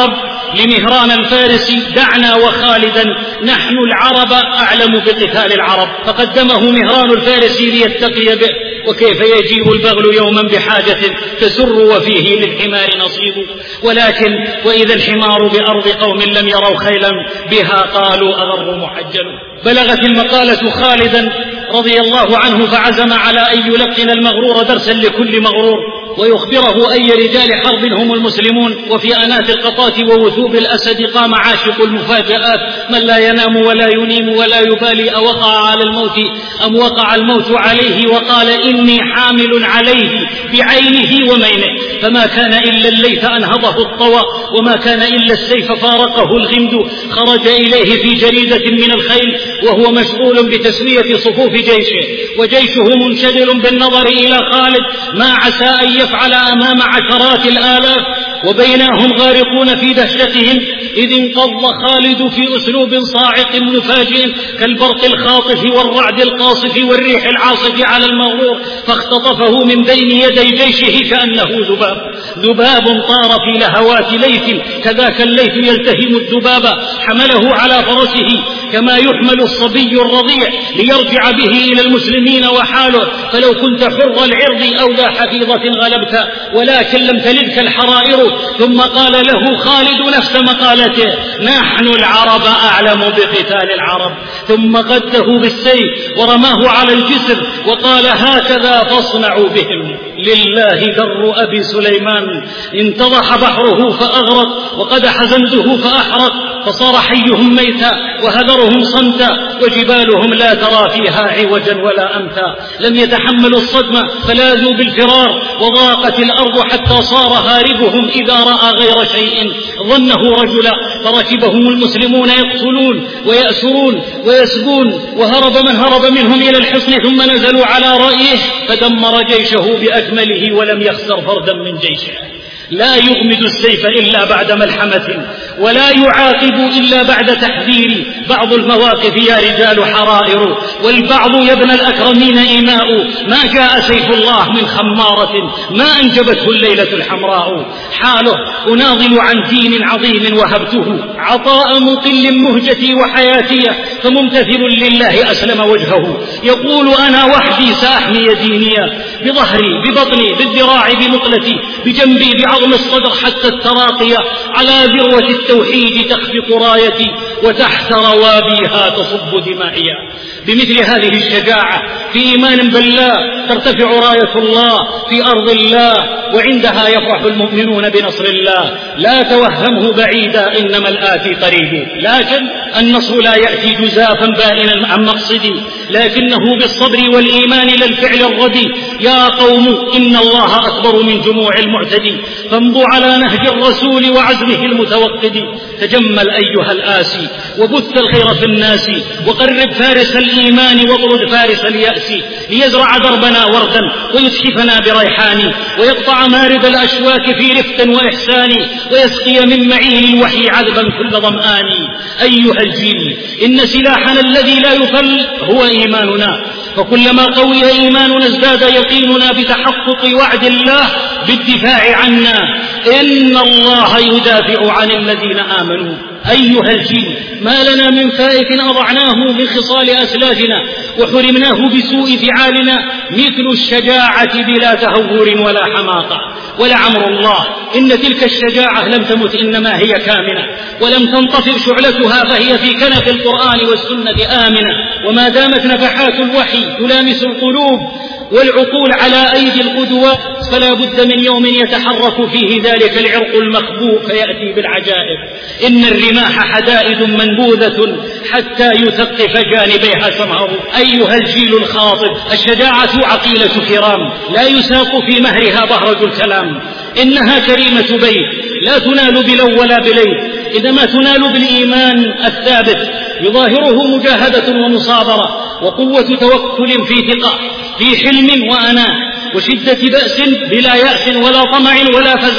Speaker 3: لمهران الفارسي: دعنا وخالدا نحن العرب أعلم بقتال العرب. فقدمه مهران الفارسي ليتقي به. وكيف يجيء البغل يوما بحاجة تسر وفيه للحمار نصيب. ولكن وإذا الحمار بأرض قوم لم يروا خيلا بها قالوا أضر محجل. بلغت المقالة خالدا رضي الله عنه فعزم على أن يلقن المغرور درسا لكل مغرور ويخبره أي رجال حرب هم المسلمون. وفي أنات القطاة ووثوب الأسد قام عاشق المفاجآت من لا ينام ولا ينيم ولا يبالي أوقع على الموت أم وقع الموت عليه، وقال: إني حامل عليه بعينه ومينه، فما كان إلا الليث أنهضه الطوى، وما كان إلا السيف فارقه الغمد. خرج إليه في جريدة من الخيل وهو مشغول بتسوية صفوف جيشه، وجيشه منشغل بالنظر إلى خالد ما عسى أن يفعل أمام عشرات الآلاف، وبينهم غارقون في دهشتهم إذ انقض خالد في أسلوب صاعق مفاجئ كالبرق الخاطف والرعد القاصف والريح العاصف على المغرور، فاختطفه من بين يدي جيشه كأنه ذباب. ذباب طار في لهوات ليث، كذاك الليث يلتهم الذباب. حمله على فرسه كما يحمل الصبي الرضيع ليرجع به إلى المسلمين وحاله. فلو كنت حر العرض أو ذا حفيظة غلبت، ولكن لم تلدك الحرائر. ثم قال له خالد نفس مقالته: نحن العرب أعلم بقتال العرب. ثم قده بالسيف ورماه على الجسر وقال: هكذا فاصنعوا بهم. لله در أبي سليمان انتضح بحره فأغرق، وقدح زنده فأحرق، فصار حيهم ميتا وهذرهم صمتا، وجبالهم لا ترى فيها عوجا ولا أمتا. لم يتحملوا الصدمة فلاذوا بالفرار، وضاقت الأرض حتى صار هاربهم إذا رأى غير شيء ظنه رجلا، فركبهم المسلمون يقتلون ويأسرون ويسبون، وهرب من هرب منهم إلى الحصن ثم نزلوا على رأيه فدمر جيشه بأكمله ولم يخسر فردا من جيشه. لا يغمد السيف إلا بعد ملحمة، ولا يعاقب إلا بعد تحذير. بعض المواقف يا رجال حرائر، والبعض يا ابن الأكرمين إيماء. ما جاء سيف الله من خمارة ما أنجبته الليلة الحمراء. حاله أناضل عن دين عظيم وهبته عطاء مطل مهجتي وحياتي، فممتثل لله أسلم وجهه. يقول: أنا وحدي سأحمي ديني، بظهري ببطني بالذراع بمقلتي بجنبي بعظم الصدر حتى التراقية، على ذروة التوحيد تخفق رايتي، وتحت روابيها تصب دمائي. بمثل هذه الشجاعة في إيمان بالله ترتفع راية الله في أرض الله، وعندها يفرح المؤمنون بنصر الله. لا توهمه بعيدا، إنما الآتي قريب. لكن النصر لا يأتي جزافا بائنا عن مقصدي، لكنه بالصبر والإيمان للفعل الردي. يا قوم إن الله أكبر من جموع المعتدي، فامضوا على نهج الرسول وعزمه المتوقد. تجمل أيها الآسي وبث الخير في الناس، وقرب فارس الإيمان واطرد فارس اليأس، ليزرع دربنا وردا ويتحفنا بريحان، ويقطع مارد الأشواك في رفق وإحسان، ويسقي من معين الوحي عذبا كل ظمآن. أيها الجيل إن سلاحنا الذي لا يفل هو إيماننا، فكلما قوي إيماننا ازداد يقيننا بتحقق وعد الله بالدفاع عنا. إن الله يدافع عن الذين آمنوا. أيها الجيل ما لنا من فائت أضعناه من خصال أسلافنا، وحرمناه بسوء فعالنا، مثل الشجاعة بلا تهور ولا حماقة. ولعمر الله إن تلك الشجاعة لم تمت، إنما هي كامنة، ولم تنطفئ شعلتها، فهي في كنف القرآن والسنة آمنة. وما دامت نفحات الوحي تلامس القلوب والعقول على أيدي القدوات، فلا بد من يوم يتحرك فيه ذلك العرق المخبوء فيأتي بالعجائب. إن الرماح حدائد منبوذة حتى يثقف جانبيها تمهر. أيها الجيل الخاطب الشجاعة عقيلة كرام، لا يساق في مهرها بهرج الكلام. إنها كريمة بيت لا تنال بلو ولا بليل، إنما تنال بالإيمان الثابت، يظاهره مجاهدة ومصابرة وقوة توكل في ثقة، في حلم وأناة، وشدة بأس بلا يأس ولا طمع ولا فزع.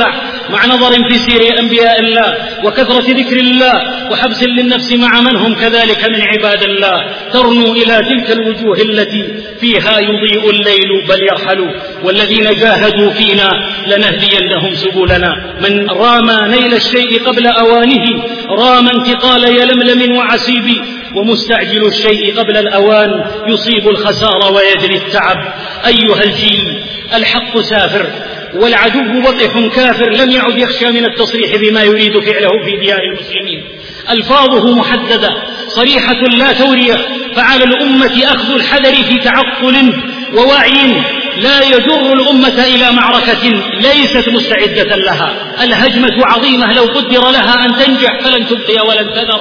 Speaker 3: مع نظر في سير أنبياء الله وكثرة ذكر الله وحبس للنفس مع من هم كذلك من عباد الله ترنو إلى تلك الوجوه التي فيها يضيء الليل بل يرحل. والذين جاهدوا فينا لنهدينهم سبلنا. من رام نيل الشيء قبل أوانه رام انتقال يلملم وعسيب، ومستعجل الشيء قبل الأوان يصيب الخسار ويجري التعب. أيها الجيل، الحق سافر والعدو وقح كافر لم يعد يخشى من التصريح بما يريد فعله في ديار المسلمين. ألفاظه محددة صريحة لا تورية، فعلى الأمة أخذ الحذر في تعقل ووعي لا يجر الأمة إلى معركة ليست مستعدة لها. الهجمة عظيمة لو قدر لها أن تنجح فلن تبقي ولن تذر،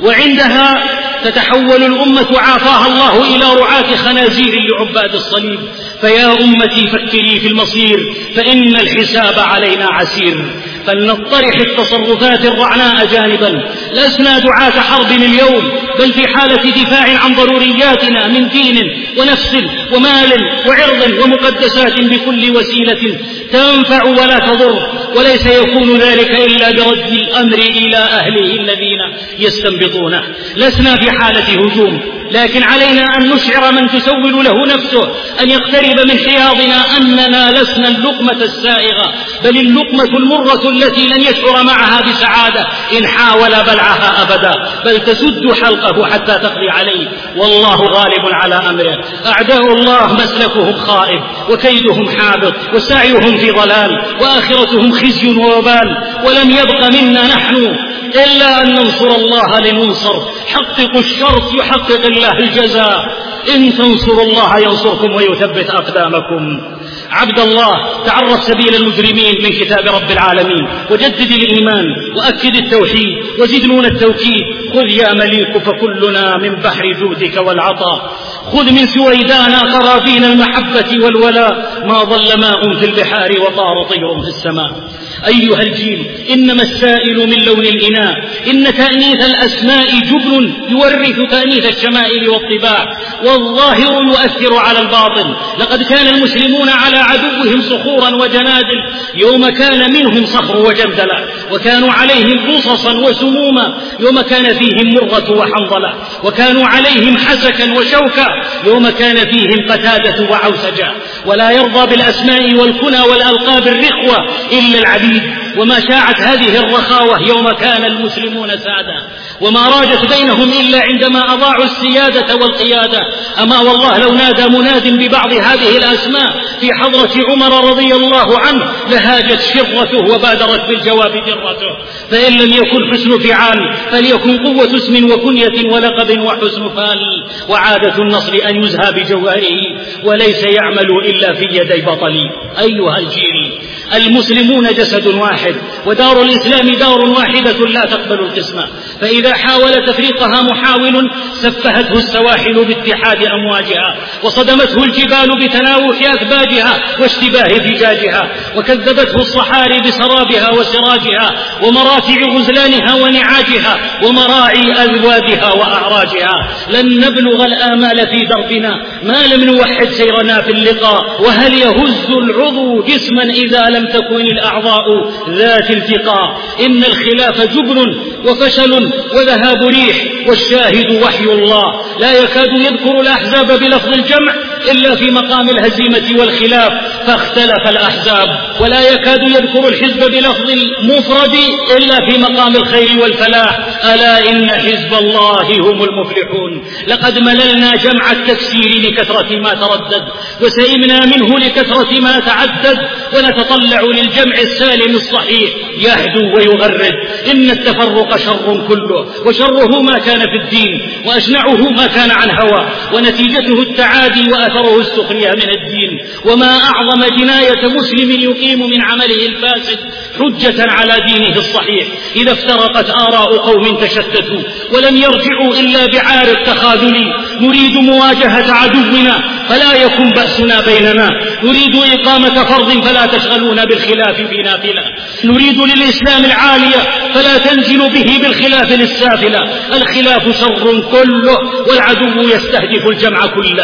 Speaker 3: وعندها تتحول الأمة عافاها الله إلى رعاة خنازير لعباد الصليب. فيا أمتي فكري في المصير فإن الحساب علينا عسير. فلنطرح التصرفات الرعناء جانبا، لسنا دعاة حرب اليوم، بل في حالة دفاع عن ضرورياتنا من دين ونفس ومال وعرض ومقدسات بكل وسيلة تنفع ولا تضر، وليس يكون ذلك إلا برد الأمر إلى أهله الذين يستنبطونه. لسنا في حالة هجوم، لكن علينا أن نشعر من تسول له نفسه أن يقترب من حياضنا أننا لسنا اللقمة السائغة، بل اللقمة المرة التي لن يشعر معها بسعادة إن حاول بلعها أبدا، بل تسد حلقه حتى تقضي عليه، والله غالب على أمره. أعداء الله مسلكهم خائب وكيدهم حابط وسعيهم في ضلال وآخرتهم خزي ووبال، ولم يبق منا نحن إلا أن ننصر الله لننصر. حققوا الشرط يحقق الله الجزاء، إن تنصروا الله ينصركم ويثبت أقدامكم. عبد الله، تعرف سبيل المجرمين من كتاب رب العالمين، وجدد الإيمان وأكد التوحيد وزد نون التوكيد. خذ يا مليك فكلنا من بحر جودك والعطاء، خذ من سويدانا قرابين المحبة والولاء، ما ضل ماء في البحار وطار طير في السماء. أيها الجيل، إنما السائل من لون الإناء، إن تأنيث الأسماء جبن يورث تأنيث الشمائل والطباع، والظاهر يؤثر على الباطن. لقد كان المسلمون على عدوهم صخورا وجنادل يوم كان منهم صخر وجندلة، وكانوا عليهم قصصا وسموما يوم كان فيهم مرة وحنظلة، وكانوا عليهم حسكا وشوكا يوم كان فيهم قتادة وعوسجا. ولا يرضى بالأسماء والكنى والألقاب الرخوة إلا العبيد، وما شاعت هذه الرخاوة يوم كان المسلمون سادة، وما راجت بينهم إلا عندما أضاعوا السيادة والقيادة. أما والله لو نادى مناد ببعض هذه الأسماء في حضرة عمر رضي الله عنه لهاجت شرته وبادرت بالجواب درته. فإن لم يكن حسن فعال فليكن قوة اسم وكنية ولقب وحسن فال. وعادة النصر أن يزهى بجواره وليس يعمل إلا في يدي بطل. أيها الجيل، المسلمون جسد واحد، ودار الإسلام دار واحدة لا تقبل القسمة، فإذا حاول تفريقها محاول سفهته السواحل باتحاد أمواجها، وصدمته الجبال بتناوح أكبادها واشتباه فجاجها، وكذبته الصحاري بسرابها وسراجها، ومراتع غزلانها ونعاجها، ومراعي أذوابها وأعراجها. لن نبلغ الآمال في دربنا ما لم نوحد سيرنا في اللقاء، وهل يهز العضو جسما إذا لم تكن الأعضاء ذات التقاء. إن الخلاف جبن وفشل وذهاب ريح، والشاهد وحي الله. لا يكاد يذكر الأحزاب بلفظ الجمع إلا في مقام الهزيمة والخلاف فاختلف الأحزاب، ولا يكاد يذكر الحزب بلفظ المفرد إلا في مقام الخير والفلاح. ألا إن حزب الله هم المفلحون. لقد مللنا جمع التكسير لكثرة ما تردد، وسئمنا منه لكثرة ما تعدد، ونتطلع للجمع السالم الصحيح يهدو ويغرد. إن التفرق شر كله، وشره ما كان في الدين، وأشنعه ما كان عن هوى، ونتيجته التعادي وأثره السخرية من الدين. وما أعظم جناية مسلم يقيم من عمله الفاسد حجة على دينه الصحيح إذا افترقت آراء قوم تشتتوا ولم يرجعوا إلا بعار التخاذل. نريد مواجهة عدونا فلا يكن بأسنا بيننا، نريد إقامة فرض فلا تشغلون بالخلاف بنافلة، نريد للإسلام العالية فلا تنزل به بالخلاف للسافلة. الخلاف شر كله، والعدو يستهدف الجمع كله.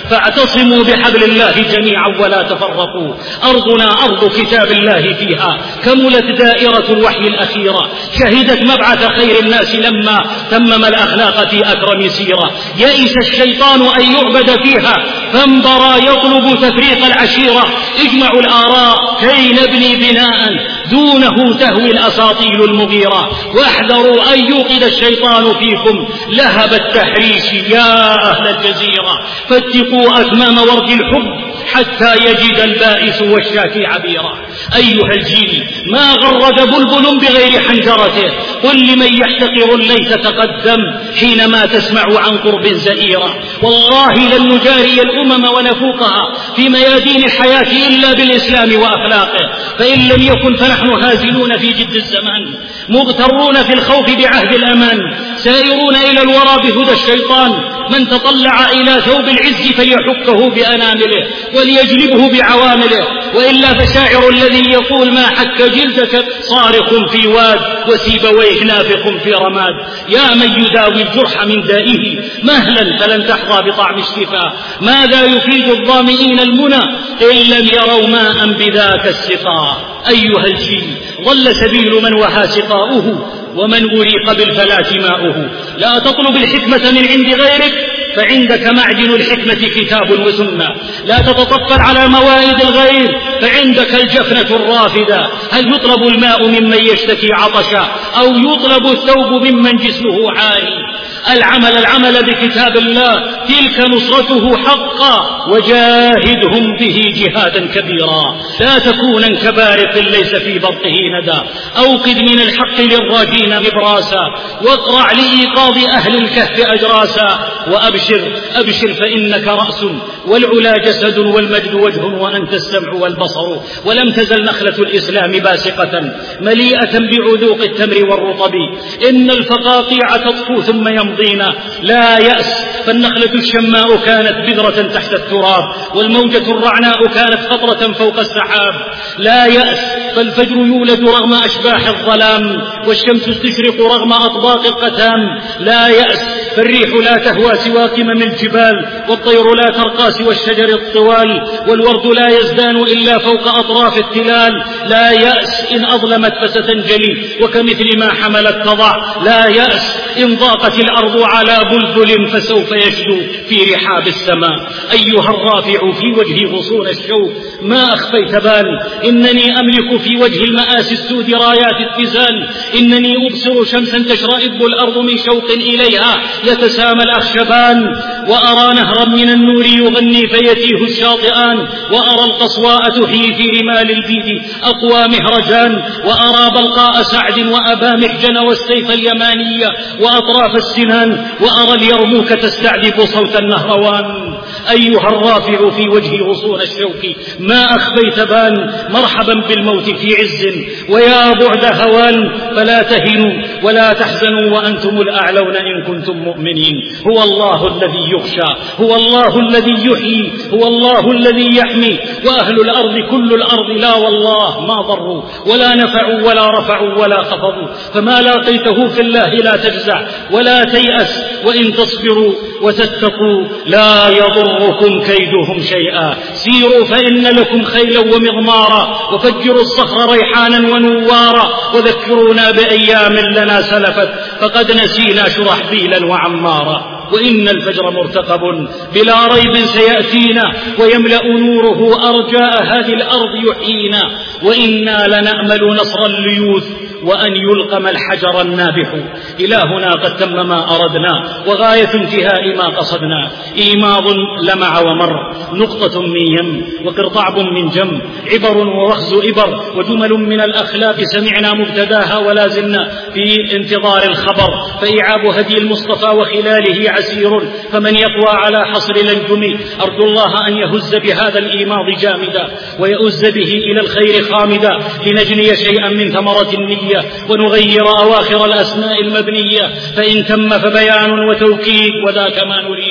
Speaker 3: فاعتصموا بحبل الله جميعا ولا تفرقوا. أرضنا أرض كتاب الله، فيها كملت دائرة الوحي الأخيرة، شهدت مبعث خير الناس لما تمم الأخلاق في أكرم سيرة. يئس الشيطان أن يعبد فيها فانبرى يطلب تفريق العشيرة. اجمعوا الآراء كي نبني بناء دونه تهوي الأساطيل المغيرة، واحذروا أن يوقد الشيطان فيكم لهب التحريش يا أهل الجزيرة. فاتقوا أكمام ورد الحب حتى يجد البائس والشاكي عبيرا. أيها الجيل ما غرد بلبل بغير حنجرته، قل لمن يحتقر الليث تقدم حينما تسمع عن قرب زئيرا. والله لن نجاري الأمم ونفوقها في ميادين الحياة إلا بالإسلام وأخلاقه، فإن لم يكن فنحن هازلون في جد الزمان، مغترون في الخوف بعهد الأمان، سائرون إلى الورى بهدى الشيطان. من تطلع إلى ثوب العز فليحكه بأنامله وليجلبه بعوامله، وإلا فشاعر الذي يقول ما حك جلدك صارخ في واد وسيبويه نافخ في رماد. يا من يداوي الجرح من دائه مهلا فلن تحظى بطعم الشفاء. ماذا يفيد الظامئين المنى إن لم يروا ماء بذاك السقاء. أيها الجيل ضل سبيل من وهى سقاؤه ومن أريق بالفلاة ماؤه. لا تطلب الحكمة من عند غيرك فعندك معدن الحكمة كتاب وسنة. لا تتطفل على موائد الغير فعندك الجفنة الرافدة. هل يطلب الماء ممن يشتكي عطشا أو يطلب الثوب ممن جسمه عاري؟ العمل العمل بكتاب الله تلك نصرته حقا، وجاهدهم به جهادا كبيرا. لا تكونا كبارق ليس في برقه ندى، أوقد من الحق للراجين إبراسا، واقرع لإيقاظ أهل الكهف أجراسا. وأبشر أبشر فإنك رأس والعلا جسد والمجد وجه وأنت السمع والبصر. ولم تزل نخلة الإسلام باسقة مليئة بعذوق التمر والرطب. إن الفقاقيع تطفو ثم يمضينا لا يأس، فالنخلة الشماء كانت بذرة تحت التراب، والموجة الرعناء كانت خطرة فوق السحاب. لا يأس، فالفجر يولد رغم أشباح الظلام، والشمس تشرق رغم أطباق القتام. لا يأس، فالريح لا تهوى سوى قمم الجبال، والطير لا ترقى سوى الشجر الطوال، والورد لا يزدان إلا فوق أطراف التلال. لا يأس، إن أظلمت فستنجلي وكمثل ما حملت تضع. لا يأس، إن ضاقت الأرض على بلبل فسوف يشدو في رحاب السماء. أيها الرافع في وجه غصون الشوق ما أخفيت بال، إنني أملك في وجه المآسي السود رايات اتزان. إنني أبصر شمسا تشرئب الأرض من شوق إليها يتسامى الأخشبان، وأرى نهرا من النور يغني فيتيه الشاطئان، وأرى القصواء تحيي في رمال البيد أقوى مهرجان، وأرى بلقاء سعد وأبا محجن والسيف اليمانية وأطراف السنان، وأرى اليرموك تستعذب صوت النهروان. أيها الرافع في وجه غصون الشوك ما أخفيت بان، مرحبا بالموت في عز ويا بعد هوان. فلا تهنوا ولا تحزنوا وأنتم الأعلون إن كنتم مؤمنين. هو الله الذي يخشى، هو الله الذي يحيي، هو الله الذي يحمي. وأهل الأرض كل الأرض لا والله ما ضروا ولا نفعوا ولا رفعوا ولا خفضوا. فما لاقيته في الله لا تجزع ولا تيأس، وإن تصبروا وتتقوا لا يضركم كيدهم شيئا. سيروا فإن لكم خيلا ومغمارا، وفجروا الصخر ريحانا ونوارا، وذكرونا بأيام لنا سلفت فقد نسينا شرحبيلا وعمارا. وإن الفجر مرتقب بلا ريب سيأتينا، ويملأ نوره أرجاء هذه الأرض يحيينا. وإنا لنأمل نصر الليوث وأن يلقم الحجر النابح. إلهنا قد تم ما أردنا وغاية انتهاء ما قصدنا. إيماض لمع ومر، نقطة من يم وقرطعب من جم، عبر ورخز إبر وجمل من الأخلاق سمعنا مبتداها ولا زلنا في انتظار الخبر. فإعاب هدي المصطفى وخلاله عسير، فمن يقوى على حصر الأنجم. أرجو الله أن يهز بهذا الإيماض جامدا ويؤز به إلى الخير خامدا، لنجني شيئا من ثمرة النية ونغير أواخر الأسماء المبنية. فإن تم فبيان وتوكيد وذاك ما نريد،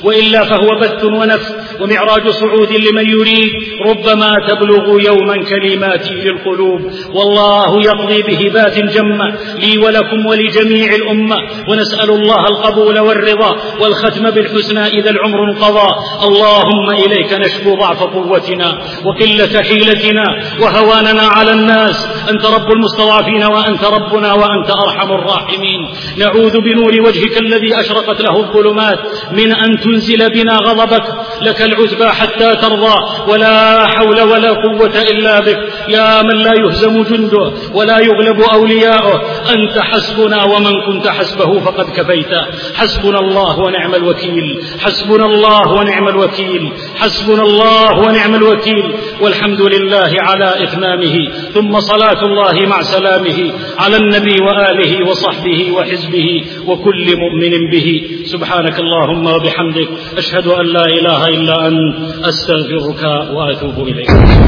Speaker 3: وإلا فهو بث ونفس ومعراج صعود لمن يريد، ربما تبلغ يوما كلماتي للقلوب، والله يقضي بهبات جمة لي ولكم ولجميع الأمة، ونسأل الله القبول والرضا والختم بالحسنى إذا العمر انقضى. اللهم إليك نشكو ضعف قوتنا وقلة حيلتنا وهواننا على الناس، أنت رب المستضعفين وأنت ربنا وأنت أرحم الراحمين. نعوذ بنور وجهك الذي أشرقت له الظلمات من أن تنزل بنا غضبك، لك العتبى حتى ترضى، ولا حول ولا قوة إلا بك، يا من لا يهزم جنده ولا يغلب أولياؤه. أنت حسبنا ومن كنت حسبه فقد كفيت. حسبنا الله ونعم الوكيل، حسبنا الله ونعم الوكيل، حسبنا الله ونعم الوكيل. والحمد لله على إتمامه، ثم صلاة الله مع سلامه على النبي وآله وصحبه وحزبه وكل مؤمن به. سبحانك اللهم وبحمدك، أشهد أن لا إله إلا أنت، أستغفرك وأتوب إليك.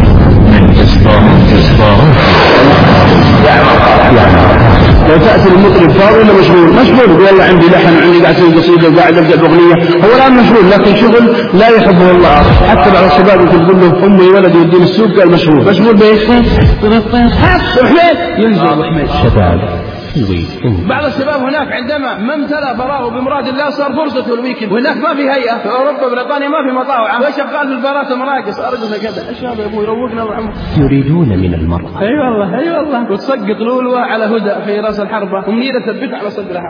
Speaker 6: لو تأتي المطرب فاضي ولا مشغول؟ مشغول، يقول والله عندي لحن، عندي قاعد اسوي قصيدة وقاعد ابدأ بأغنية، هو الآن مشغول، لكن شغل لا يحبه الله. حتى بعض الشباب يقول له أمي ولدي يدين السوق، قال مشغول. مشغول بإيش؟ ينزل رحمة شباب. بعض الشباب هناك عندما ما امتلأ براءه بمراد الله صار فرصة الويكند، وهناك ما في هيئة، في أوروبا بريطانيا ما في مطاوع، وشغال في البارات مراقص، أرجونا كذا. الشباب يا أبوي روقنا وعمر. يريدون من المرأة. أي والله أي والله، وتسقط لولوة على هدى في رأس الحربة، ومنيرة تثبتها على صدرها.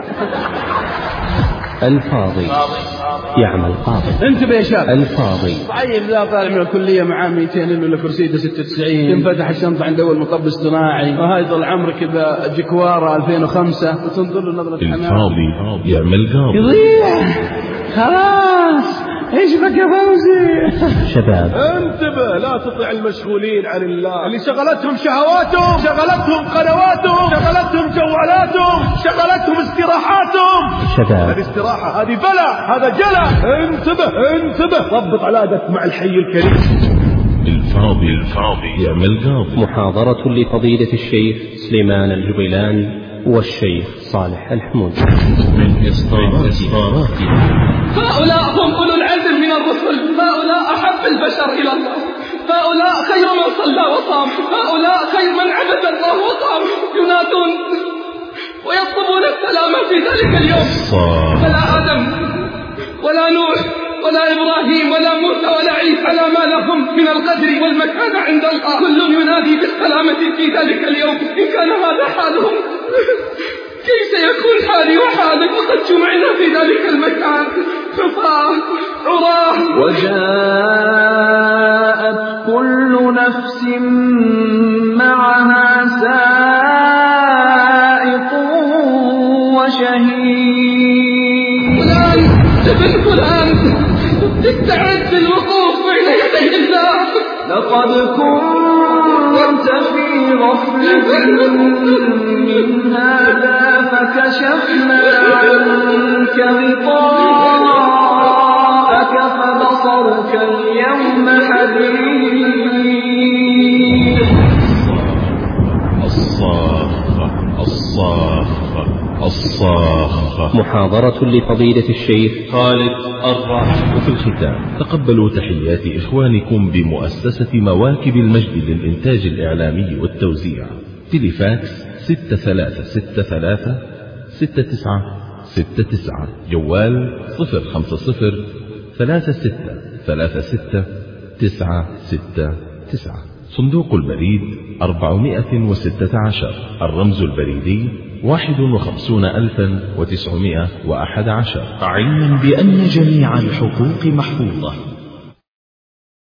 Speaker 6: الفاضي يعمل قاضي. انتبه يا شاب، الفاضي طيب ذا طالع من الكلية معاه مئتين إلا كرسيده ستة وتسعين، ينفتح الشنطة عند أول مطب اصطناعي، وهاي طول عمره كذا جكوارة ألفين وخمسة، وتنظر له نظرة حمام.
Speaker 2: الفاضي يعمل قاضي.
Speaker 6: يضيع خلاص. ايش بك يا فوزي؟ شباب
Speaker 7: انتبه، لا تطع المشغولين عن الله، اللي شغلتهم شهواتهم، شغلتهم قنواتهم، شغلتهم جوالاتهم، شغلتهم استراحاتهم.
Speaker 6: شباب
Speaker 7: الاستراحة هذه بلا، هذا جلا. انتبه انتبه، ضبط علاقتك مع الحي الكريم.
Speaker 2: الفاضي الفاضي يعمل قاضي.
Speaker 6: محاضرة لفضيلة الشيخ سليمان الجبيلان والشيخ صالح الحمود
Speaker 2: من إصدارات.
Speaker 8: هؤلاء هم أولو العزم من الرسل، هؤلاء أحب البشر إلى الله، هؤلاء خير من صلى وصام، هؤلاء خير من عبد الله وصام، ينادون ويطلبون السلامة في ذلك اليوم. فلا آدم ولا نوح ولا إبراهيم ولا موسى ولا عيسى لا ما لهم من القدر والمكانة عند الله، كل ينادي بالسلامة في ذلك اليوم. إن كان هذا حالهم كيف سيكون حالي وحالك وقد جمعنا في ذلك المكان حفاة عراه.
Speaker 9: وجاءت كل نفس معها سائق وشهيد.
Speaker 8: فلان ابن فلان استعد للوقوف بين يدي الله.
Speaker 9: لقد كنت في غفلة من هذا فكشفنا عنك غطاءك فبصرك اليوم حديد.
Speaker 2: الصاخة الصاخة الصاخة.
Speaker 6: محاضرة لفضيلة الشيخ خالد الراحل.
Speaker 2: وفي الختام تقبلوا تحيات إخوانكم بمؤسسة مواكب المجد للإنتاج الإعلامي والتوزيع. تليفاكس ستة ثلاثة ستة ثلاثة ستة تسعة ستة تسعة، جوال صفر خمسة صفر ثلاثة ستة ثلاثة ستة تسعة ستة تسعة. صندوق البريد أربعمائة وستة عشر، الرمز البريدي واحد وخمسون ألفا وتسعمائة وأحد عشر. علما بأن جميع الحقوق محفوظة.